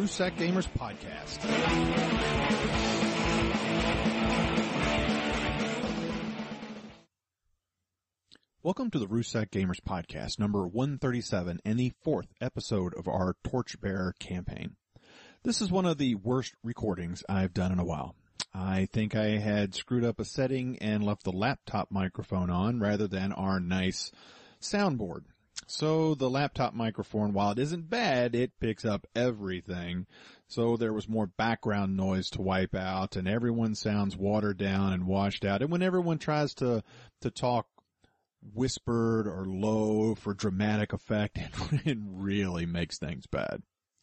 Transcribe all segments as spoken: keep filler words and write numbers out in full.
Rusak Gamers Podcast. Welcome to the Rusak Gamers Podcast, number one thirty-seven, and the fourth episode of our Torchbearer campaign. This is one of the worst recordings I've done in a while. I think I had screwed up a setting and left the laptop microphone on rather than our nice soundboard. So the laptop microphone, while it isn't bad, it picks up everything. So there was more background noise to wipe out, and everyone sounds watered down and washed out. And when everyone tries to, to talk whispered or low for dramatic effect, it really makes things bad.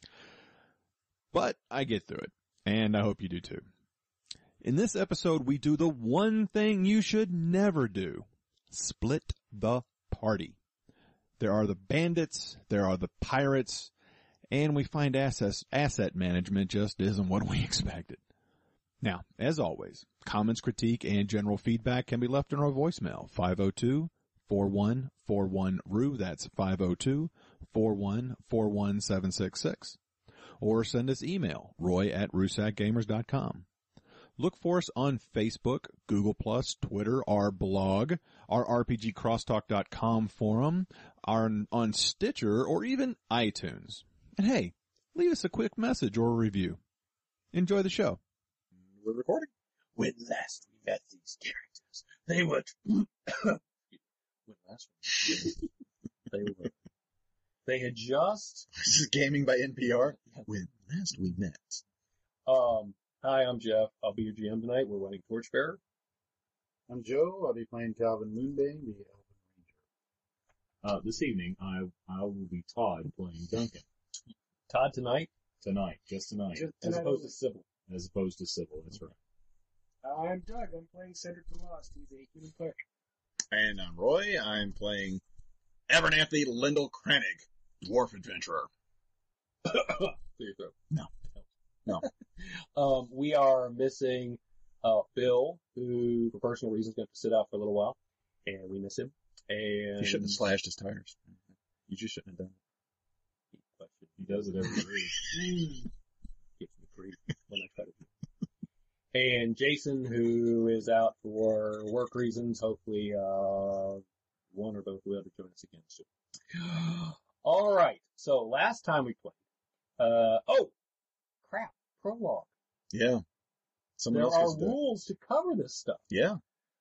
But I get through it, and I hope you do too. In this episode, we do the one thing you should never do. Split the party. There are the bandits, there are the pirates, and we find asset, asset management just isn't what we expected. Now, as always, comments, critique, and general feedback can be left in our voicemail, five oh two, four one four one, R U, that's five oh two, four one four one, seven six six. Or send us email, roy at rusak gamers dot com. Look for us on Facebook, Google plus, Twitter, our blog, our R P G crosstalk dot com forum, our, on Stitcher, or even iTunes. And hey, leave us a quick message or a review. Enjoy the show. We're recording. When last we met these characters, they were... when last we met they were... They had just... This is Gaming by N P R. When last we met. Um... Hi, I'm Jeff. I'll be your G M tonight. We're running Torchbearer. I'm Joe. I'll be playing Calvin Moonbane, the Elven Ranger. Uh, this evening, I I will be Todd playing Duncan. Todd tonight? Tonight, just tonight. Just As tonight opposed to Sybil. As opposed to Sybil, that's right. I'm Doug. I'm playing Cedric the Lost. He's a human cleric. And I'm Roy. I'm playing Abernathy Lyndall Cranig, Dwarf Adventurer. Clear your throat. No. No. um, we are missing, uh, Bill, who, for personal reasons, is going to sit out for a little while. And we miss him. And... You shouldn't have slashed his tires. You just shouldn't have done it. He does it every week. Gives me grief when I cut it. And Jason, who is out for work reasons, hopefully, uh, one or both will be able to join us again soon. Alright, so last time we played, uh, oh! Crap, prologue. Yeah. Someone There else are rules to cover this stuff. Yeah.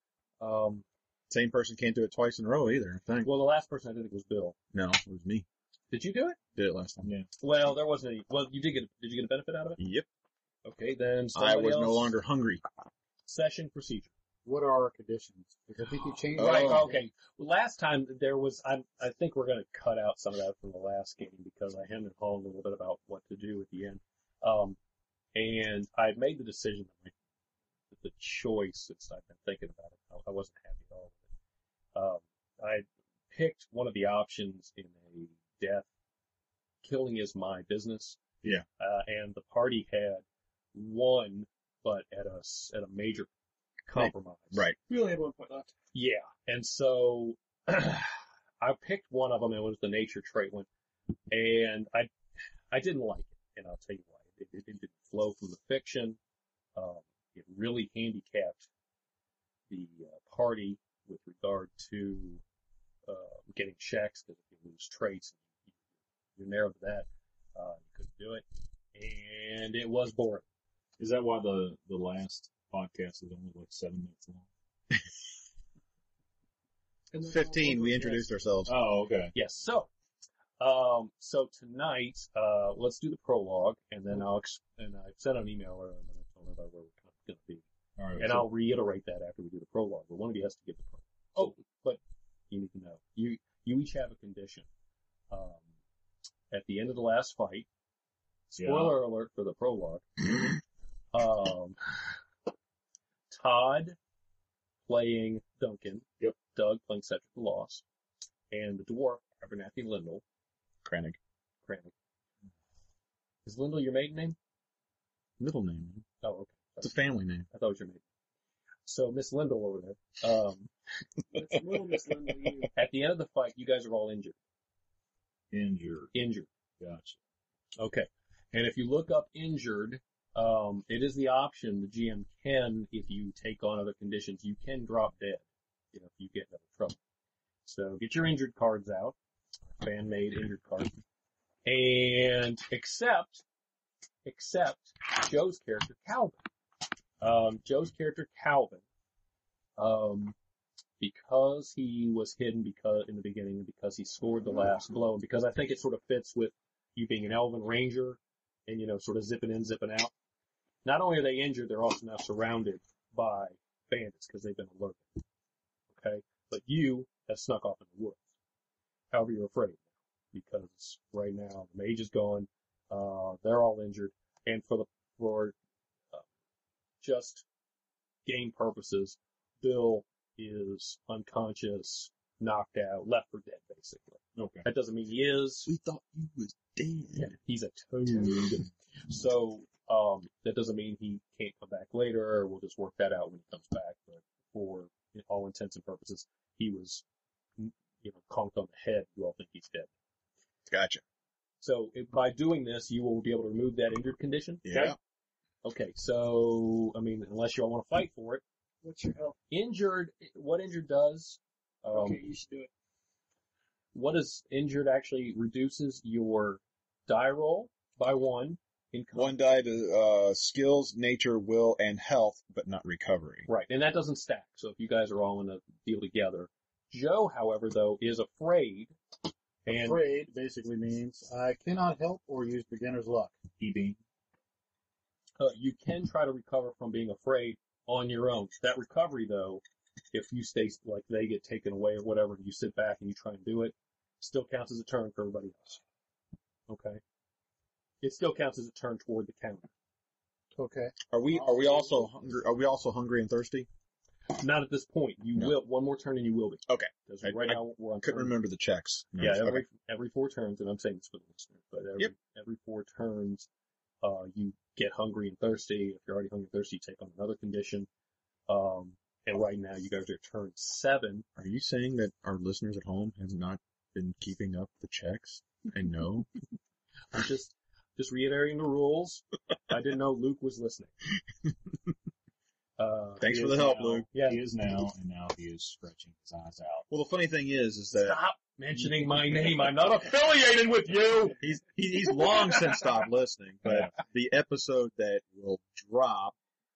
Um, Same person can't do it twice in a row either, I think. well, the last person I did it was Bill. No, it was me. Did you do it? Did it last time. Yeah. Well, there wasn't any. Well, you did get. Did you get a benefit out of it? Yep. Okay, then I somebody was else. no longer hungry. Session procedure. What are our conditions? Because I think you changed Oh. Right. it. Okay. Well, last time there was. I I think we're going to cut out some of that from the last game because I hemmed and hawed a little bit about what to do at the end. Um, and I made the decision that my, that the choice, since I've been thinking about it, I, I wasn't happy at all with it. Um, I picked one of the options in a death. Killing is my business. Yeah. Uh, and the party had won, but at a, at a major compromise. Right. We only had one point left. Yeah. And so, I picked one of them, and it was the nature trait one. And I, I didn't like it, and I'll tell you why. It, it, it didn't flow from the fiction. Um, it really handicapped the uh, party with regard to, uh, getting checks, because if you lose traits, you, you're narrow to that. Uh, you couldn't do it. And it was boring. Is that why the, the last podcast is only like seven minutes long? Fifteen, we introduced ourselves. Oh, okay. Yes. So, um, so tonight, uh, let's do the prologue, and then I'll, ex- and I've sent an email where I'm going to tell everybody where we're going to be. All right. And so, I'll reiterate that after we do the prologue, but one of you has to give the prologue. Oh, but you need to know. You, you each have a condition. Um, at the end of the last fight, spoiler alert for the prologue, um, Todd playing Duncan. Yep. Doug playing Cedric the Lost. And the dwarf, Abernathy Lyndall. Cranig. Cranig. Is Lyndall your maiden name? Middle name. Oh, okay. It's a family name. I thought it was your maiden. So Miss Lyndall over there. Um, It's little Miss Linda, you. at the end of the fight, you guys are all injured. injured. Injured. Gotcha. Okay. And if you look up injured, um, it is the option. The G M can, if you take on other conditions, you can drop dead, you know, if you get into trouble. So get your injured cards out, fan-made injured cards, and accept, accept Joe's character Calvin. Um, Joe's character Calvin, um, because he was hidden because in the beginning, because he scored the last blow, and because I think it sort of fits with you being an Elven Ranger, and you know, sort of zipping in, zipping out. Not only are they injured, they're also now surrounded by bandits because they've been alerted. Okay? But you have snuck off in the woods. However, you're afraid because right now the mage is gone, uh, they're all injured, and for the, for, uh, just game purposes, Bill is unconscious, knocked out, left for dead, basically. Okay. That doesn't mean he is. We thought he was dead. Yeah, he's a toad. So, um, that doesn't mean he can't come back later. We'll just work that out when he comes back. But for all intents and purposes, he was, you know, conked on the head. You all think he's dead. Gotcha. So if, by doing this, you will be able to remove that injured condition. Yeah. Okay? Okay. So, I mean, unless you all want to fight for it, What's your health? injured. What injured does? Um, Okay, you should do it. What is injured actually reduces your die roll by one. In con- One die to uh, skills, nature, will, and health, but not recovery. Right, and that doesn't stack. So if you guys are all in a deal together, Joe, however, though, is afraid, and Afraid basically means I cannot help or use beginner's luck. E-beam. uh, you can try to recover from being afraid on your own. That recovery, though, if you stay like they get taken away or whatever, and you sit back and you try and do it, still counts as a turn for everybody else. Okay, it still counts as a turn toward the counter. Okay. Are we? Are we also hungry? Are we also hungry and thirsty? Not at this point. You No. will one more turn and you will be. Okay. Because I- right I now we're on. Couldn't turn- remember the checks. No, Yeah, okay. every every four turns, and I'm saying this for the listeners, but every Yep. every four turns, uh, you get hungry and thirsty. If you're already hungry and thirsty, you take on another condition. Um, and right now you guys are at turn seven. Are you saying that our listeners at home have not been keeping up the checks? I know. I'm just just reiterating the rules. I didn't know Luke was listening. Uh, Thanks He for is the help, now- Luke. Yeah. He is now, and now he is stretching his eyes out. Well, the funny thing is, is that stop mentioning my name. I'm not affiliated with you. he's he, he's long since stopped listening. But the episode that will drop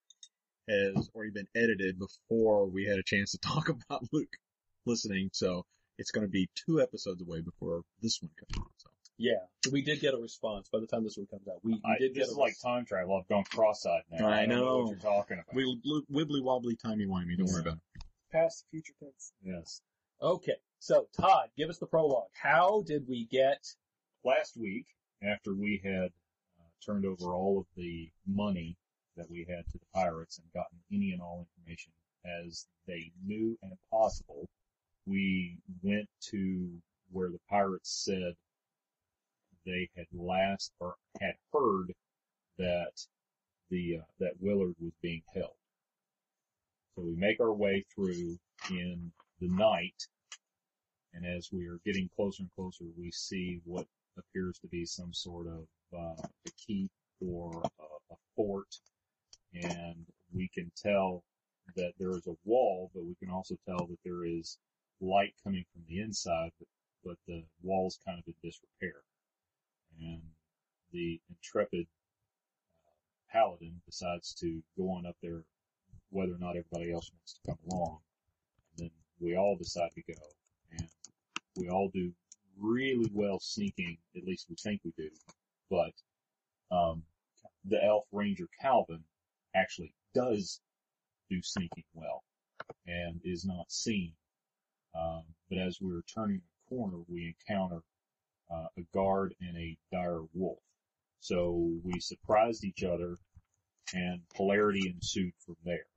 has already been edited before we had a chance to talk about Luke listening. So it's going to be two episodes away before this one comes out. So Yeah, we did get a response by the time this one comes out. We, we I, did this get is a like time travel. I've gone cross-eyed now. I don't know. what you're talking about. we wibbly wobbly timey wimey. Don't worry about it. Past, future tense. Yes. Okay, so Todd, give us the prologue. How did we get? Last week, after we had uh, turned over all of the money that we had to the pirates and gotten any and all information as they knew and possible, we went to where the pirates said they had last or had heard that the uh, that Willard was being held. So we make our way through in the night, and as we are getting closer and closer, we see what appears to be some sort of uh, a keep or a, a fort, and we can tell that there is a wall, but we can also tell that there is light coming from the inside, but, but the wall's kind of in disrepair. And the intrepid uh, paladin decides to go on up there, whether or not everybody else wants to come along. And then we all decide to go, and we all do really well sneaking, at least we think we do. But um, the elf ranger Calvin actually does do sneaking well and is not seen. Um, but as we were turning the corner, we encounter uh, a guard and a dire wolf. So we surprised each other, and hilarity ensued from there.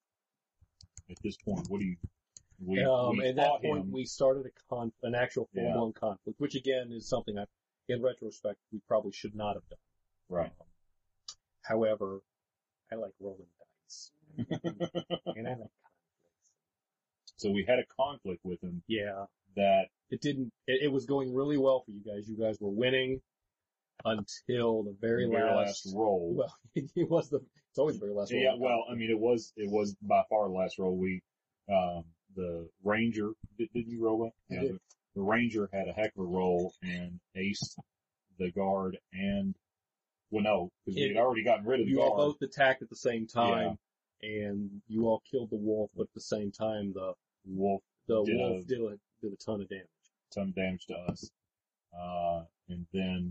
At this point, what do you? We, Um, we at that fought point, him. we started a con- an actual Yeah. full-blown conflict, which again is something I, in retrospect, we probably should not have done. Right. Um, however, I like rolling dice, and I like conflicts. So we had a conflict with him Yeah, that it didn't. It, it was going really well for you guys. You guys were winning. until the very, the very last, last roll. well, it was the, it's always the very last roll. Yeah, well, I mean, it was, it was by far the last roll. We, um, the Ranger, did, did you roll it? I Yeah, did. the, the Ranger had a heck of a roll and aced the guard and, well, no, because we It- had already gotten rid of the You all guard. both attacked at the same time, and you all killed the wolf, but at the same time, the, Wolf the Did wolf a- did a, did a ton of damage. some damage to us. Uh, and then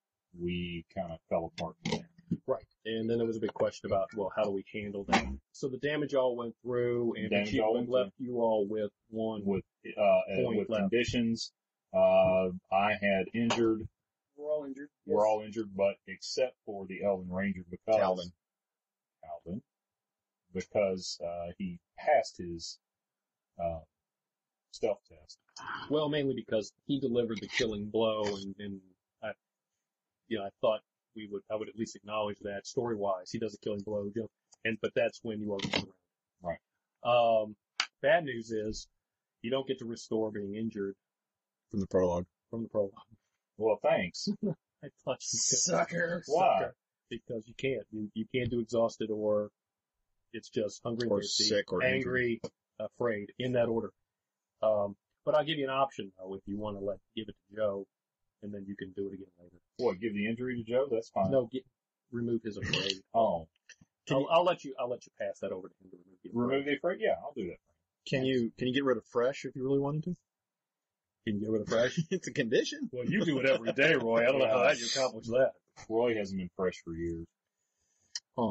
we kind of fell apart from there. Right. And then there was a big question about, well, how do we handle that? So the damage all went through, and Damage Chief all went left you all with one. With, uh, and Point with left. conditions, uh, I had injured, We're all injured. we're Yes. all injured, but except for the Elven Ranger because, Calvin. Calvin, because, uh, he passed his, uh, stealth test. Well, mainly because he delivered the killing blow, and, and I, you know, I thought we would, I would at least acknowledge that story-wise. He does a killing blow, you know, and, but that's when you all get around. Right. Um, bad news is, you don't get to restore being injured From the prologue. from the prologue. Well, thanks. I thought you could. Sucker. Why? Sucker. Because you can't. You, you can't do exhausted, or it's just hungry, Or thirsty, sick or angry, afraid, in that order. Um, but I'll give you an option though if you want to let give it to Joe, and then you can do it again later. What, give the injury to Joe? That's fine. No, get remove his afraid. Oh, I'll, I'll let you. I'll let you pass that over to him to remove the afraid. remove the afraid? Yeah, I'll do that. Can you can you get rid of fresh if you really wanted to? Can you get rid of fresh? It's a condition. Well, you do it every day, Roy. I don't know how that you accomplish that. Roy hasn't been fresh for years. Aww.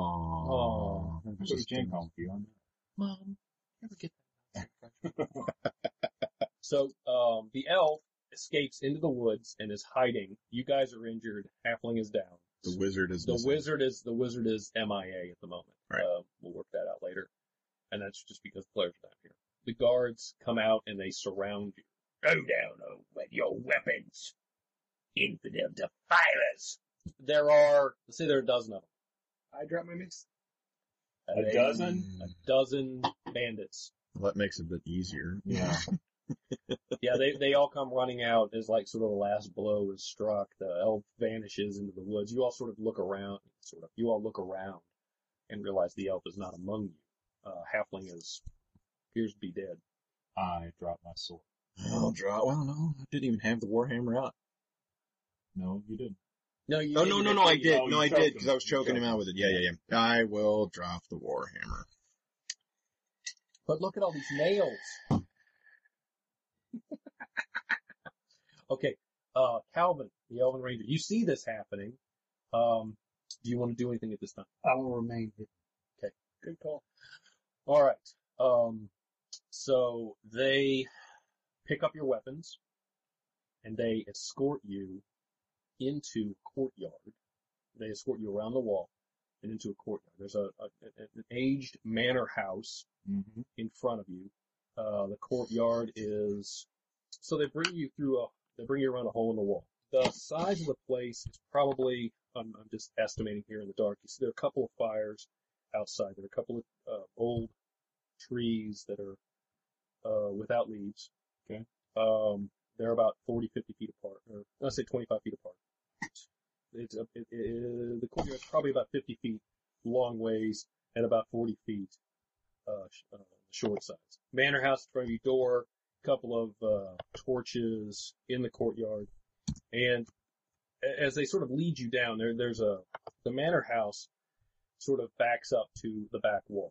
Aw. That's what Jen calls you on Mom, never get that. So, um, the elf escapes into the woods and is hiding. You guys are injured. Halfling is down. The wizard is The missing. wizard is the wizard is M I A at the moment. Right. Uh, we'll work that out later, and that's just because the players are not here. The guards come out and they surround you. Go down oh, with your weapons, infidel defilers. There are, let's say there are a dozen of them. I dropped my mix. A dozen? A dozen bandits. Well, that makes it a bit easier. Yeah. Yeah, they they all come running out as like sort of the last blow is struck. The elf vanishes into the woods. You all sort of look around, sort of. You all look around and realize the elf is not among you. Uh, Halfling is appears to be dead. I dropped my sword. Oh, draw. Well, no, I didn't even have the warhammer out. No, you didn't. No, you. Oh no, no, no, I did. Oh, you No, I choked did because him. I was You choking him choked out with it. Yeah, yeah, yeah. I will drop the warhammer. But look at all these nails. Okay, uh, Calvin, the Elven Ranger. You see this happening. Um, do you want to do anything at this time? I will remain hidden. Good call. All right. Um, so they pick up your weapons and they escort you into a courtyard. They escort you around the wall and into a courtyard. There's a, a an aged manor house Mm-hmm. in front of you. Uh, the courtyard is so they bring you through a they bring you around a hole in the wall. The size of the place is probably I'm, I'm just estimating here in the dark. You see there are a couple of fires outside. There are a couple of uh, old trees that are uh, without leaves. Okay. Um, they're about forty, fifty feet apart, or let's say twenty-five feet apart. It's a, it, it, the courtyard is probably about fifty feet long ways and about forty feet uh, sh- uh, short size. Manor house in front of your door, couple of uh, torches in the courtyard, and a- as they sort of lead you down, there there's a the manor house sort of backs up to the back wall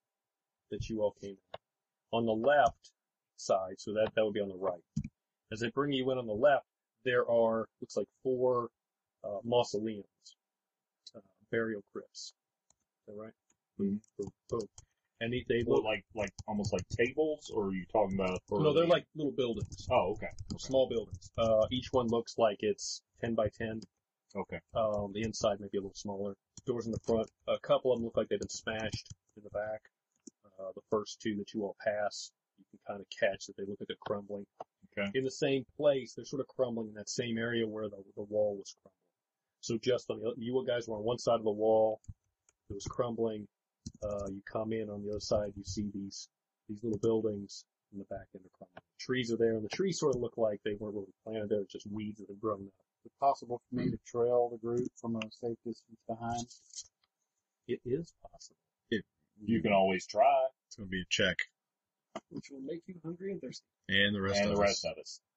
that you all came in. On the left side, so that, that would be on the right. As they bring you in on the left, there are, looks like four uh, mausoleums, uh, burial crypts. Is that right? Mhm. Boom, boom. And they, they Well, look, like, like, almost like tables, or are you talking about? Or no, they're like little buildings, Oh, okay. small buildings. Uh, each one looks like it's ten by ten. Okay. Um, the inside may be a little smaller. Doors in the front. A couple of them look like they've been smashed in the back. Uh, the first two that you all pass, you can kind of catch that they look like they're crumbling. Okay. In the same place, they're sort of crumbling in that same area where the, the wall was crumbling. So just on the, you guys were on one side of the wall. It was crumbling. Uh, you come in on the other side, you see these, these little buildings in the back end are crumbling. Trees are there, and the trees sort of look like they weren't really planted there. It's just weeds that have grown up it possible for me to trail the group from a safe distance behind? It is possible. You can always try, It's going to be a check. Which will make you hungry and thirsty. And the rest and of the us. rest of us.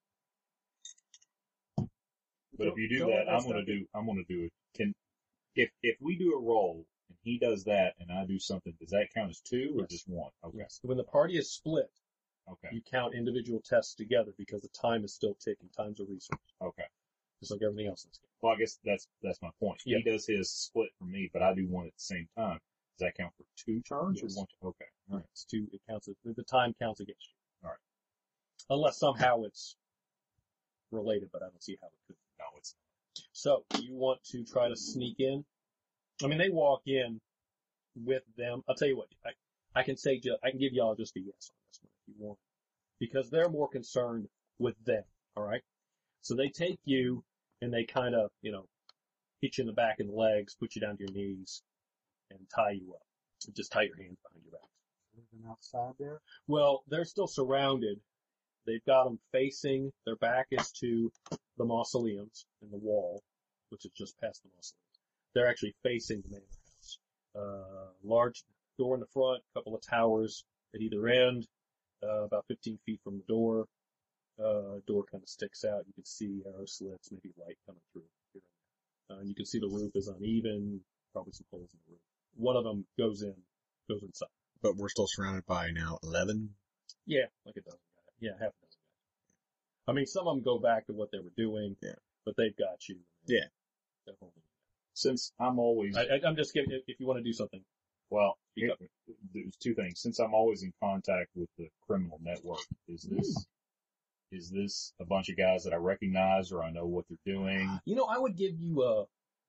But if Don't- you do don't that, let I'm that gonna stop you. do, I'm gonna do it. Can, if, if we do a roll and he does that and I do something, does that count as two or Yes. just one? Okay. Yes. When the party is split, Okay. you count individual tests together because the time is still ticking. Time's a resource, Okay. just like everything else in this game. Well, I guess that's, that's my point. Yeah. He does his split for me, but I do one at the same time. Does that count for two turns Yes. or one? Okay. All right. It's two. It counts. The time counts against you. All right. Unless somehow it's related, but I don't see how it could. No, it's, So you want to try to sneak in? I mean, they walk in with them. I'll tell you what. I, I can say ju- I can give y'all just a yes on this one if you want, because they're more concerned with them. All right. So they take you and they kind of, you know, hit you in the back and the legs, put you down to your knees, and tie you up. Just tie your hands behind your back. Living outside there? Well, they're still surrounded. They've got them facing, their back is to the mausoleums and the wall, which is just past the mausoleums. They're actually facing the manor house. Uh, large door in the front, couple of towers at either end, uh, about fifteen feet from the door. Uh, door kind of sticks out. You can see arrow slits, maybe light coming through here and there. Uh, you can see the roof is uneven, probably some holes in the roof. One of them goes in, goes inside. But we're still surrounded by now eleven. Yeah, like a dozen guys. Yeah, half a dozen guys. I mean, some of them go back to what they were doing. Yeah. But they've got you. Yeah. They're holding you. since I'm always, I, I, I'm just kidding. If you want to do something, well, Speak here, up. there's two things. Since I'm always in contact with the criminal network, is this, is this a bunch of guys that I recognize or I know what they're doing? you know, I would give you a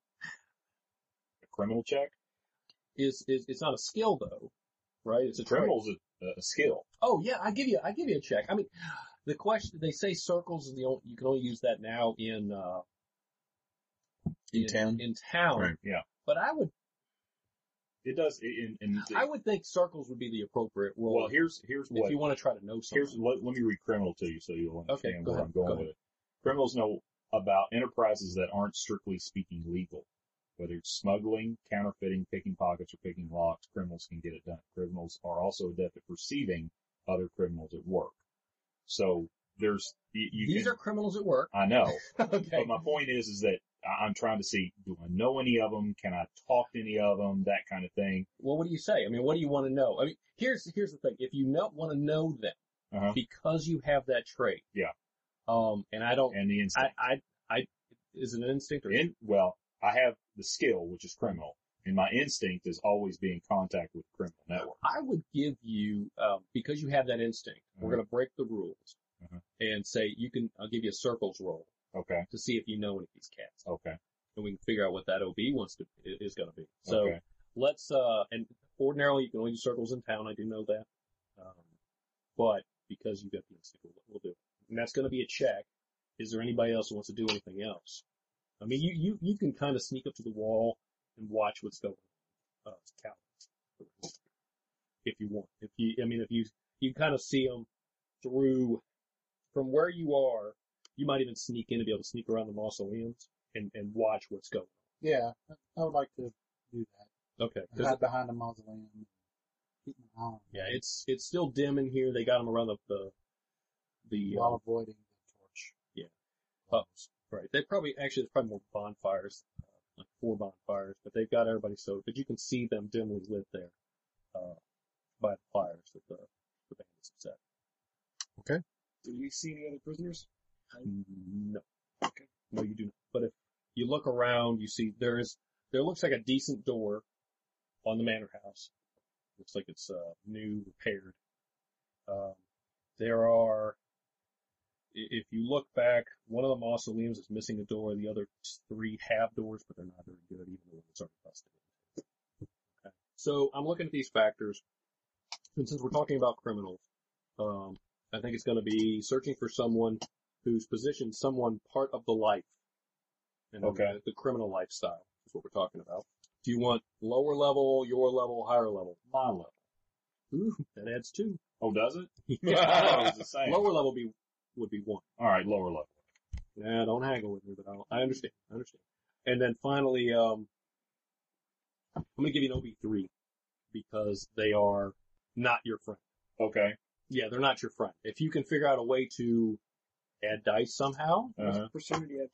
A criminal check? is is it's not a skill though, right? It's a trait. Criminal's a, a skill. Oh yeah, I give you I give you a check. I mean, the question they say circles is the only you can only use that now in uh In town? in town. Right. Yeah. But I would It does, in, in, I would think circles would be the appropriate role well, here's, here's if what, you want to try to know something. here's, let, let me read criminal to you so you'll understand Okay, go where ahead, I'm going go with ahead. it. Criminals know about enterprises that aren't strictly speaking legal. Whether it's smuggling, counterfeiting, picking pockets, or picking locks, criminals can get it done. Criminals are also adept at perceiving other criminals at work. So there's, you, you These can, are criminals at work. I know, Okay. but my point is, is that I- I'm trying to see, do I know any of them? Can I talk to any of them? That kind of thing. Well, what do you say? I mean, what do you want to know? I mean, here's here's the thing. If you not want to know them Uh-huh. because you have that trait, Yeah. Um, and I don't, And the I, instinct. I, I, is it an instinct or? In, well, I have the skill, which is criminal, and my instinct is always be in contact with the criminal network. I would give you, um, because you have that instinct, we're Uh-huh. going to break the rules Uh-huh. and say you can. I'll give you a circles roll Okay. to see if you know any of these cats, Okay. and we can figure out what that O B wants to is going to be. So Okay. let's. Uh, and ordinarily you can only do circles in town. I do know that, um, but because you got the instinct, we'll, we'll do it. And that's going to be a check. Is there anybody else who wants to do anything else? I mean, you, you, you can kind of sneak up to the wall and watch what's going on. Uh, Cal, if you want. If you, I mean, if you, you kind of see them through, from where you are, you might even sneak in to be able to sneak around the mausoleums and, and watch what's going Yeah, I I would like to do that. on. Okay. I 'Cause hide behind the mausoleum and keep my eye on yeah, it's, it's still dim in here. They got them around the, the, the, while uh, avoiding the torch. Yeah. Oh. right. They probably, actually, there's probably more bonfires, uh, like four bonfires, but they've got everybody so, but you can see them dimly lit there, uh, by the fires that the, the bandits have set. Did we see any other prisoners? No. Okay. No, you do not. But if you look around, you see there is, there looks like a decent door on the manor house. Looks like it's, uh, new, repaired. Um, there are, i- if you look back, one of the mausoleums is missing a door. The other three have doors, but they're not very good, even though it's already busted. Okay. So I'm looking at these factors. And since we're talking about criminals, um, I think it's going to be searching for someone who's positioned someone part of the life. And Okay. the, the criminal lifestyle is what we're talking about. Do you want lower level, your level, higher level? My level. Ooh, that adds two. Oh, does it? I thought Yeah. it was the same. Lower level be, would be one. All right, lower level. Yeah, don't haggle with me, but I'll, I understand. I understand. And then finally, um, I'm going to give you an O B three because they are not your friend. Okay. Yeah, they're not your friend. If you can figure out a way to add dice somehow, Uh-huh. Percentage yet.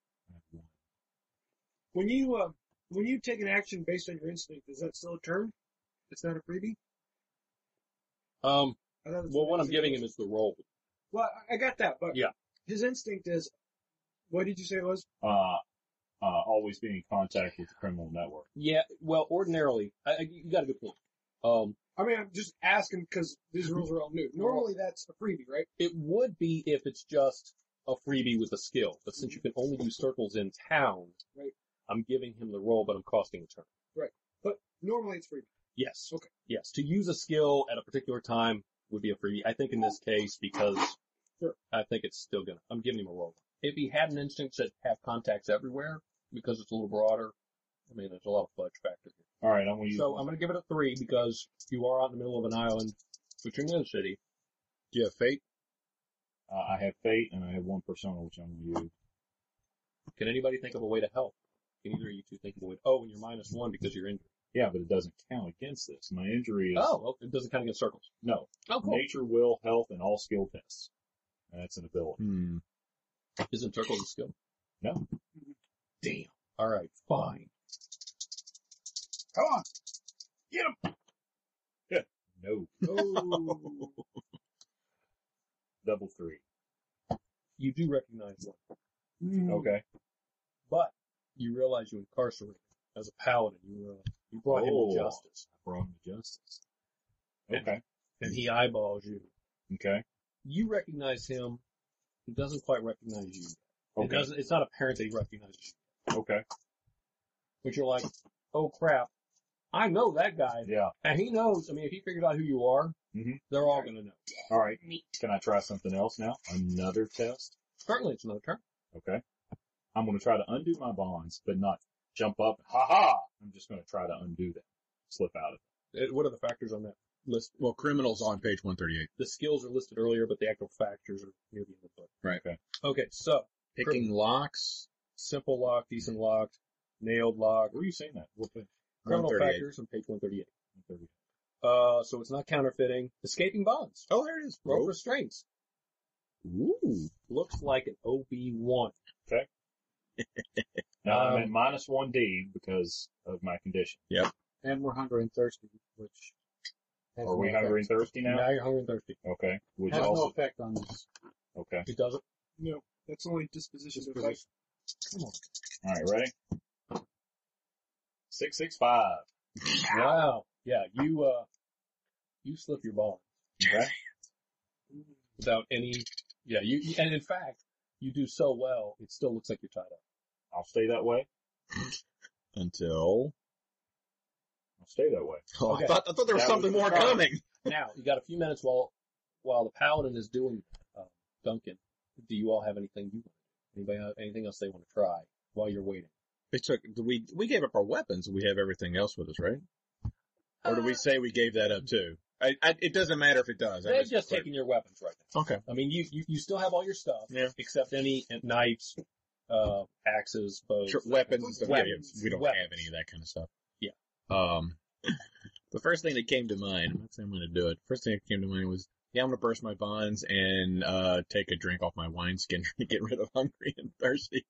When you uh, when you take an action based on your instinct, is that still a turn? It's not a freebie? um, I thought that's well, what I'm instinct giving was. him is the roll. Well, I I got that, but Yeah. his instinct is, what did you say it was? Uh, uh, always being in contact with the criminal network. Yeah, well, ordinarily, I, I, you got a good point. Um, I mean, I'm just asking because these rules are all new. Normally that's a freebie, right? it would be if it's just a freebie with a skill, but since you can only use circles in town, Right. I'm giving him the roll, but I'm costing a turn. But normally it's freebie. Yes. Okay. Yes. To use a skill at a particular time would be a freebie. I think in this case, because Sure. I think it's still gonna, I'm giving him a roll. If he had an instinct that have contacts everywhere, because it's a little broader, I mean, there's a lot of fudge factor here. All right, I'm going to use. So I'm gonna give it a three because you are out in the middle of an island, which you're in the city. Do you have fate? Uh, I have fate and I have one persona which I'm going to use. Can anybody think of a way to help? Can either of you two think of a way to, oh, and you're minus one because you're injured. Yeah, but it doesn't count against this. My injury is Oh, well, it doesn't count against circles. no Oh, cool. nature, will, health, and all skill tests. And that's an ability. Hmm. Isn't circles a skill? No. Damn. All right, fine. Come on. No. Oh. Double three. You do recognize one, Mm. Okay. but you realize you incarcerated as a paladin. You realize you brought him Oh. to justice, I brought him to justice. Okay. and he eyeballs you. Okay. You recognize him. He doesn't quite recognize you. It Okay. doesn't. It's not apparent that he recognizes you. Okay. But you're like, oh crap, I know that guy, Yeah. and he knows. I mean, if he figures out who you are, Mhm. they're all gonna know. All right. Can I try something else now? Another test? Certainly, it's another turn. Okay. I'm going to try to undo my bonds, but not jump up. Ha ha! I'm just going to try to undo them. Slip out of Uh, What are the factors on that list? Well, criminals on page one thirty-eight. The skills are listed earlier, but the actual factors are near the end of the book. Right. Okay. Okay, so Picking locks. simple lock, decent lock, nailed lock, it. Where are you saying that? What page? criminal one thirty-eight. factors on page one thirty-eight. one thirty. Uh, so it's not counterfeiting. Escaping bonds. Oh, there it is. Rope restraints. Ooh. Looks like an O B one. Now I'm Um, at minus one D because of my condition. And we're hungry and thirsty, which has Are we no hungry and effect. thirsty now? Now you're hungry and thirsty. Okay. Which Has no also, effect on this. okay. It doesn't. No, that's only disposition. to Disposition. fight. Come on. All right, ready? Six, six, five. Wow. Yeah, you, uh, you slip your ball Okay. without any, yeah, you, you- and in fact, you do so well, it still looks like you're tied up. I'll stay that way. Until. I'll stay that way. Oh, Okay. I thought I thought there was That something was more fine. coming. Now, you got a few minutes while, while the paladin is doing, uh, Duncan. Do you all have anything you want to do? Anybody have anything else they want to try while you're waiting? We took. We we gave up our weapons. We have everything else with us, right? Or do we say we gave that up too? I, I, it doesn't matter if it does. I They're was- just taking your weapons right now. Okay. I mean, you, you, you still have all your stuff. Yeah. Except any knives, uh, axes, bows. Sure, weapons and stuff. Yeah, Weapons. yeah, we don't Weapons. have any of that kind of stuff. Yeah. Um, the first thing that came to mind, I'm not saying I'm going to do it. First thing that came to mind was, yeah, I'm going to burst my bonds and, uh, take a drink off my wineskin to get rid of hungry and thirsty.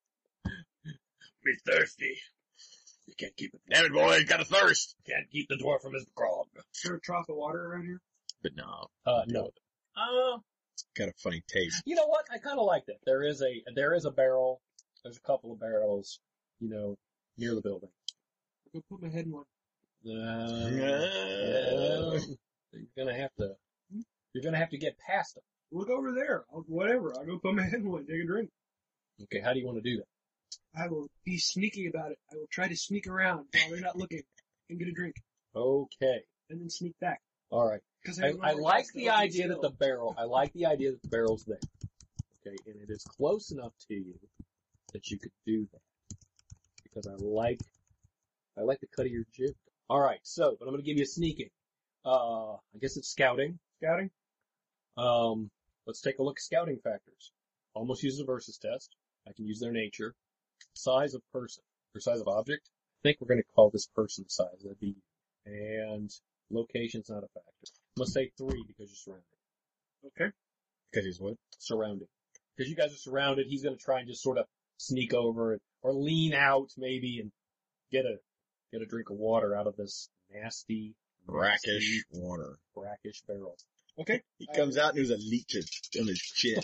Be thirsty. You can't keep it. Damn it, boy, got a thirst. Can't keep the dwarf from his grog. Is there a trough of water around here? But no, Uh, no. Uh, got a funny taste. you know what? I kind of like that. There is a, there is a barrel. There's a couple of barrels, you know, near the building. I'll go put my head in one. Uh, Yeah. well, you're gonna have to, you're gonna have to get past them. Look over there. I'll, whatever. I'll go put my head in one. Take a drink. Okay, how do you want to do that? I will be sneaky about it. I will try to sneak around while they're not looking and get a drink, Okay. and then sneak back. All right. Because I, I like the idea that the barrel, I like the idea that the barrel's there. Okay, and it is close enough to you that you could do that. Because I like, I like the cut of your jib. Alright, so, but I'm gonna give you sneaking. Uh, I guess it's scouting. scouting. Um, let's take a look at scouting factors. Almost uses a versus test. I can use their nature. Size of person, or size of object. I think we're going to call this person size. That'd be, and location's not a factor. I'm going to say three because you're surrounded. Okay. Because he's what? Surrounded. Because you guys are surrounded, he's going to try and just sort of sneak over it, or lean out maybe and get a, get a drink of water out of this nasty, Brackish water. brackish barrel. Okay. He comes out and there's a leech on his chin.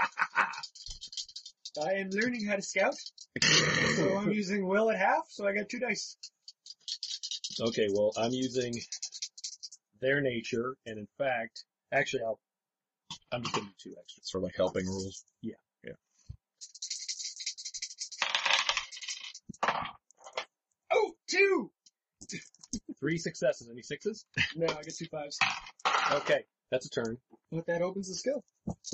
I am learning how to scout. So I'm using will at half, so I got two dice. Okay, well, I'm using their nature, and in fact, actually, I'll, I'm just going to do two extra. Sort of like helping rules. Yeah. Yeah. Oh, two! Three successes. Any sixes? No, I get two fives. Okay, that's a turn. But that opens the skill.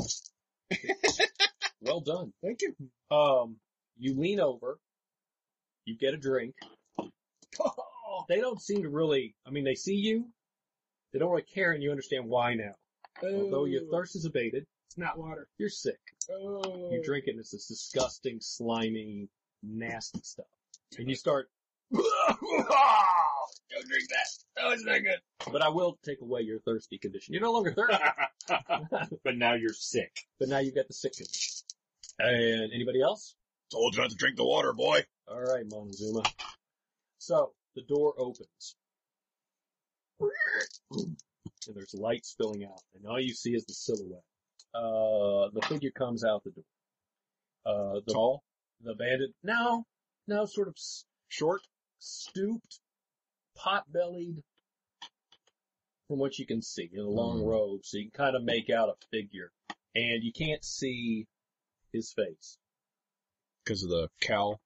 Well done. Thank you. Um, you lean over, you get a drink. Oh, They don't seem to really, I mean, they see you, they don't really care, and you understand why now. Although your thirst is abated, It's not water. you're sick. Oh. You drink it, and it's this disgusting, slimy, nasty stuff. And you start, don't drink that. Oh, it's not good. But I will take away your thirsty condition. You're no longer thirsty, But now you're sick. but now you get the sick condition. And anybody else? Told you not to drink the water, boy. All right, Montezuma. So the door opens, and there's light spilling out, and all you see is the silhouette. Uh, the figure comes out the door. Uh, the Tall? the bandit. No, no, sort of s- Short? stooped, pot-bellied, from what you can see, in a long Mm. robe, so you can kind of make out a figure, and you can't see his face. Because of the cowl?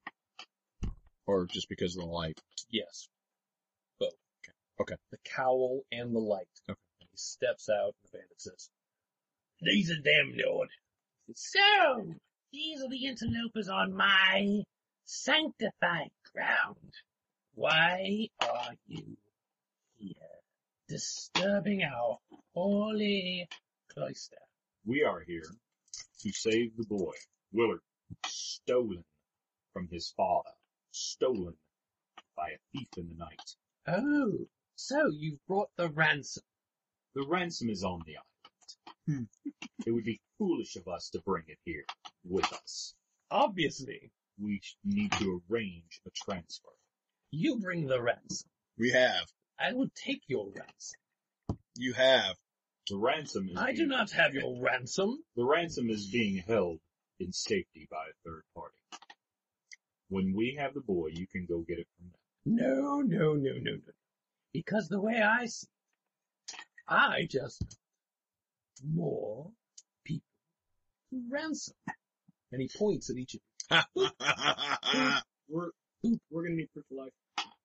Or just because of the light? Yes. Both. Okay. The cowl and the light. Okay. And he steps out, and the bandit says, "These are them, Lord." So, these are the interlopers on my sanctified ground. Why are you here, disturbing our holy cloister? We are here to save the boy, Willard, stolen from his father, stolen by a thief in the night. Oh, so you've brought the ransom. The ransom is on the island. It would be foolish of us to bring it here with us. Obviously. We sh- need to arrange a transfer. You bring the ransom. We have. I will take your ransom. You have. The ransom is I being, do not have your ransom. The ransom is being held in safety by a third party. When we have the boy, you can go get it from them. No, no, no, no, no. Because the way I see it, I just want more people to ransom. And he points at each of We're, we're gonna need proof of life.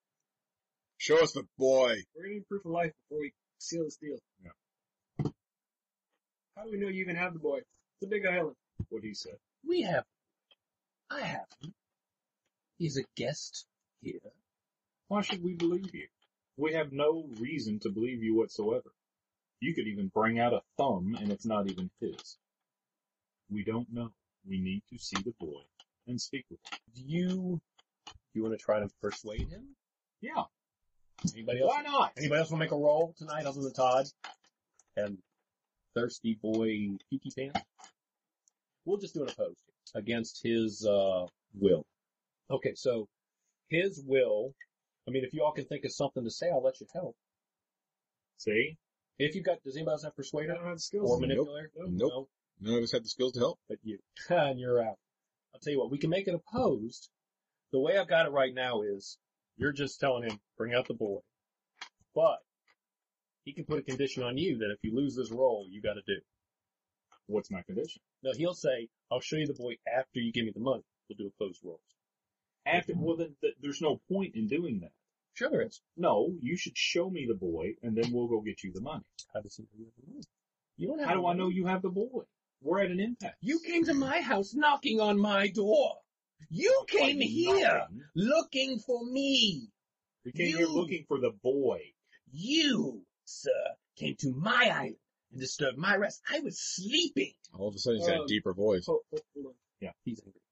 Show us the boy. We're gonna need proof of life before we seal this deal. Yeah. How do we know you even have the boy? It's a big island. What he said. We have, I have him. He's a guest here. Why should we believe you? We have no reason to believe you whatsoever. You could even bring out a thumb and it's not even his. We don't know. We need to see the boy and speak with him. Do you, do you want to try to persuade him? Yeah. Anybody else? Why not? Anybody else want to make a roll tonight other than Todd? And Thirsty Boy Peaky Pants? We'll just do an opposed against his, uh, will. Okay, so his will, I mean, if you all can think of something to say, I'll let you help. See? If you've got, does anybody else have I Persuader don't have the skills. or Manipulator? Nope. No, None of us have the skills to help. but you. And you're out. I'll tell you what, we can make it opposed. The way I've got it right now is, you're just telling him, bring out the boy. But, he can put a condition on you that if you lose this roll, you gotta do. What's my condition? No, he'll say, I'll show you the boy after you give me the money. We'll do opposed rolls. After, well, then, th- there's no point in doing that. Sure there is. No, you should show me the boy and then we'll go get you the money. How does he know you have the money? You don't have How the do I money. know you have the boy? We're at an impasse. You came to my house knocking on my door. You came Like here nothing. looking for me. You came here You- looking for the boy. You, sir, came to my island and disturbed my rest. I was sleeping. All of a sudden he's got a Um, deeper voice. Hold, hold, hold on. He's angry.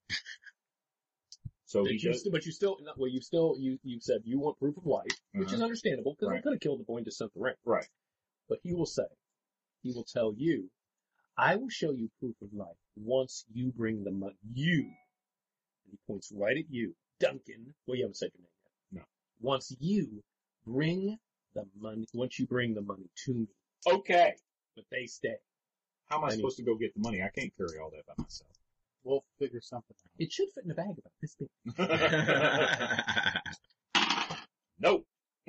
So But he you, does, st- but you still, well, you still, you, you said you want proof of life, which is Uh-huh. understandable because they Right. could have killed the boy and just sent the ring. right. But he will say, he will tell you, I will show you proof of life once you bring the money. You. And he points right at you, Duncan. Well, you haven't said your name yet. No. Once you bring the money, once you bring the money to me, Okay. but they stay. How am I I mean- supposed to go get the money? I can't carry all that by myself. We'll figure something out. It should fit in a bag about this big. Nope.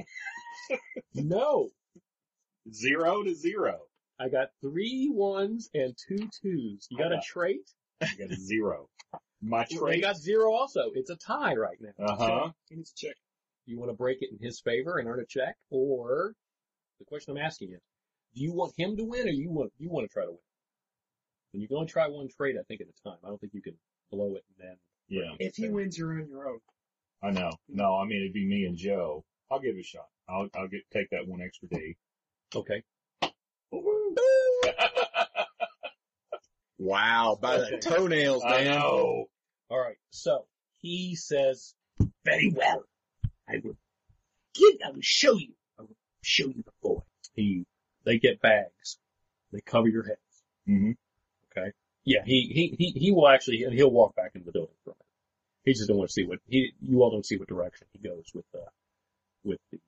No. Zero to zero. I got three ones and two twos. You got I a got- trait? I got a zero. My They trade. got zero also. It's a tie right now. Uh huh. He needs to check. You want to break it in his favor and earn a check, or the question I'm asking is, do you want him to win, or you want you want to try to win? And you can only try one trade, I think, at a time. I don't think you can blow it and then. Yeah. If he wins, you're on your own. I know. No, I mean it'd be me and Joe. I'll give it a shot. I'll I'll get take that one extra D. Okay. Wow, by the toenails, I man. know. All right. So he says, Very well. I will give, I will show you. I will show you the boy. he they get bags, they cover your heads. Mm-hmm. Okay. Yeah. He he he he will actually, and he'll walk back into the building for a minute. He just don't want to see what he. You all don't see what direction he goes with the with the.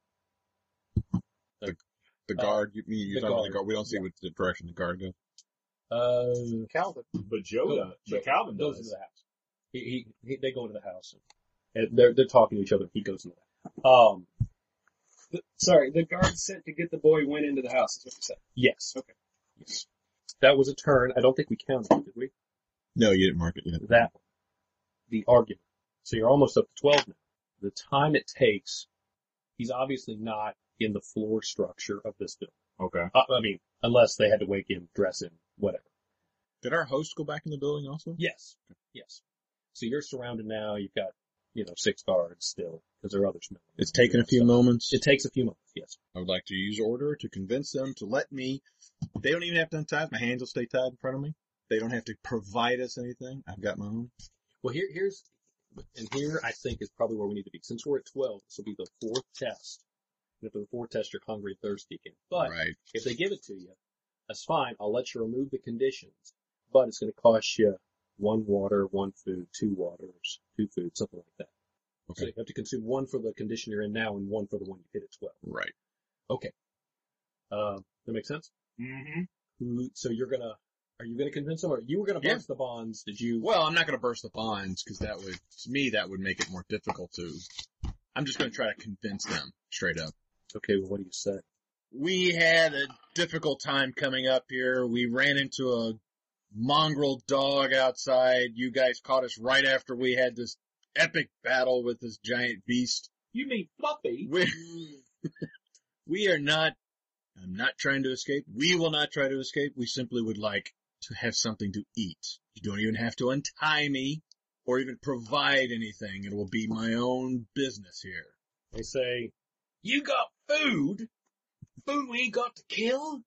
The guard, you mean you're the talking about the guard. guard? We don't see what the direction the guard goes. Uh, Calvin. But Joe Go- does. But Calvin goes does. into the house. He, he, he, they go into the house. And they're, they're talking to each other. He goes into the house. Um, The, sorry, the guard sent to get the boy went into the house, is what you said. yes. Okay. Yes. That was a turn. I don't think we counted it, did we? No, you didn't mark it yet. That one. The argument. So you're almost up to twelve now. The time it takes, he's obviously not in the floor structure of this building. Okay. Uh, I mean, unless they had to wake him, dress him, whatever. Did our host go back in the building also? Yes. Yes. So you're surrounded now. You've got, you know, six guards still, because there are others. It's taken a few So moments. It takes a few moments, yes. I would like to use order to convince them to let me. They don't even have to untie. My hands will stay tied in front of me. They don't have to provide us anything. I've got my own. Well, here, here's, and here I think is probably where we need to be. Since we're at twelve, this will be the fourth test. And after the fourth test, you're hungry and thirsty again. But Right. if they give it to you, that's fine. I'll let you remove the conditions, but it's going to cost you one water, one food, two waters, two food, something like that. So Okay. you have to consume one for the condition you're in now and one for the one you hit at twelve. Right. Okay. Um, that makes sense? Mm-hmm. Who, so you're gonna, are you gonna convince them, or you were gonna Yeah. burst the bonds? Did you? Well, I'm not going to burst the bonds because that would, to me, that would make it more difficult to. I'm just going to try to convince them straight up. Okay, well, what do you say? We had a difficult time coming up here. We ran into a mongrel dog outside. You guys caught us right after we had this epic battle with this giant beast. You mean Fluffy? We, we are not, I'm not trying to escape. We will not try to escape. We simply would like to have something to eat. You don't even have to untie me or even provide anything. It will be my own business here. They say, you got food? Food we ain't got to kill?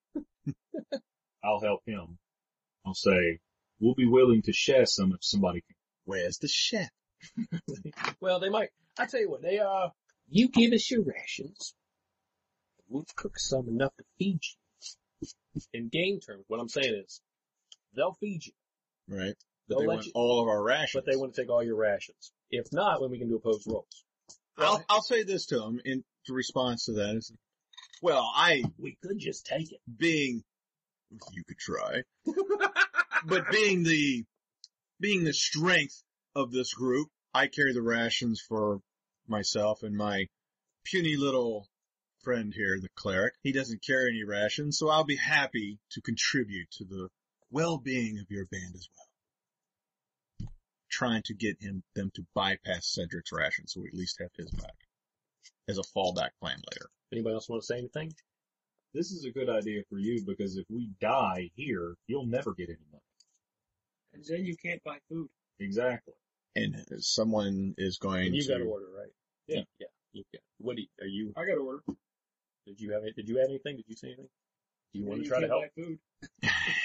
I'll help him. I'll say, we'll be willing to share some if somebody can. Where's the chef? Well, they might, I tell you what, they, uh, You give us your rations. we'll cook some enough to feed you. In game terms, what I'm saying is, they'll feed you, Right. But They'll they let want you- all of our rations. but they want to take all your rations. If not, then we can do opposed rolls. I'll, I'll say this to him in response to that. Is, well, I, We could just take it. being, you could try, but being the, being the strength of this group, I carry the rations for myself and my puny little friend here, the cleric. He doesn't carry any rations, so I'll be happy to contribute to the well-being of your band as well. Trying to get him, them to bypass Cedric's ration so we at least have his back as a fallback plan later. Anybody else want to say anything? This is a good idea for you because if we die here, you'll never get any money. And then you can't buy food. Exactly. And someone is going You to... got to order, right? Yeah. Yeah. You got, what do you, are you, I got to order. did you have, any- did you have anything? Did you say anything? Do you And want to you try to can't help? buy food.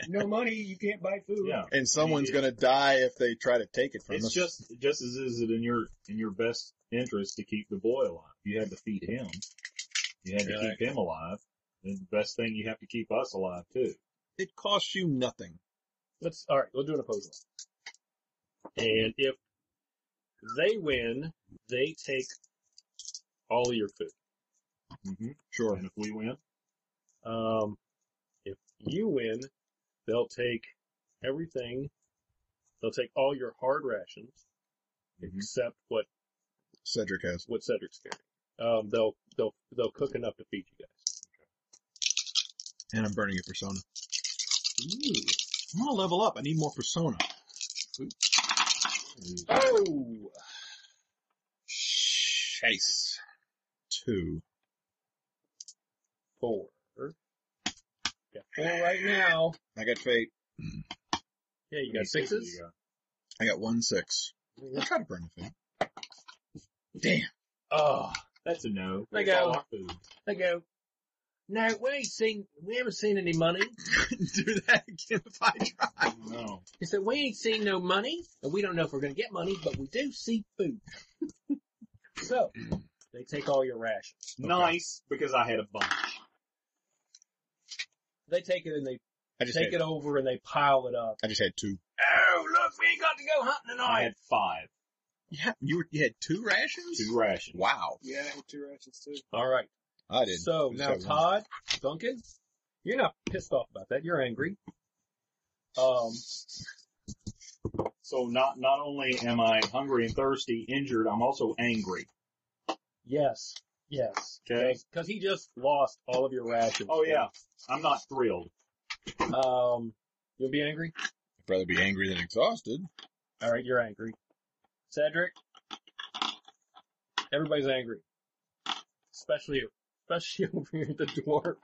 no money, you can't buy food. Yeah. And someone's It- going to die if they try to take it from It's us. just just as is it in your in your best interest to keep the boy alive. You had to feed him. You had to Yeah. keep him alive. And the best thing, you have to keep us alive too. It costs you nothing. Let's, alright, we'll do an opposed roll. And if they win, they take all of your food. Mm-hmm. Sure. And if we win, Um, if you win, they'll take everything. They'll take all your hard rations, Mhm. except what, Cedric has. what Cedric's carrying. Um, they'll, they'll, they'll cook enough to feed you guys. And I'm burning a persona. Ooh. I want to level up. I need more persona. Oh! Chase. Two. Four. Got four right now. I got fate. Yeah, you how many got sixes? you got? I got one six. I try to burn the fate. Damn. Oh, That's a no. They It's go. all our food. They go, no, we ain't seen, we haven't seen any money. Couldn't do that again if I tried. No. He said, we ain't seen no money, and we don't know if we're gonna get money, but we do see food. so they take all your rations. Nice, because I had a bunch. They take it and they I just take had, it over and they pile it up. I just had two. Oh, look, we ain't got to go hunting I tonight. had five. Yeah, you were, you had two rations? Two rations. Wow. Yeah, I had two rations too. All right. I did. So Just now had one. Todd, Duncan, you're not pissed off about that. You're angry. Um, So not not only am I hungry and thirsty, injured, I'm also angry. yes, yes. Okay. Because he just lost all of your rations. Oh yeah, I'm not thrilled. Um, you'll be angry? I'd rather be angry than exhausted. All right, you're angry. Cedric, everybody's angry. Especially, especially over here at the dwarf.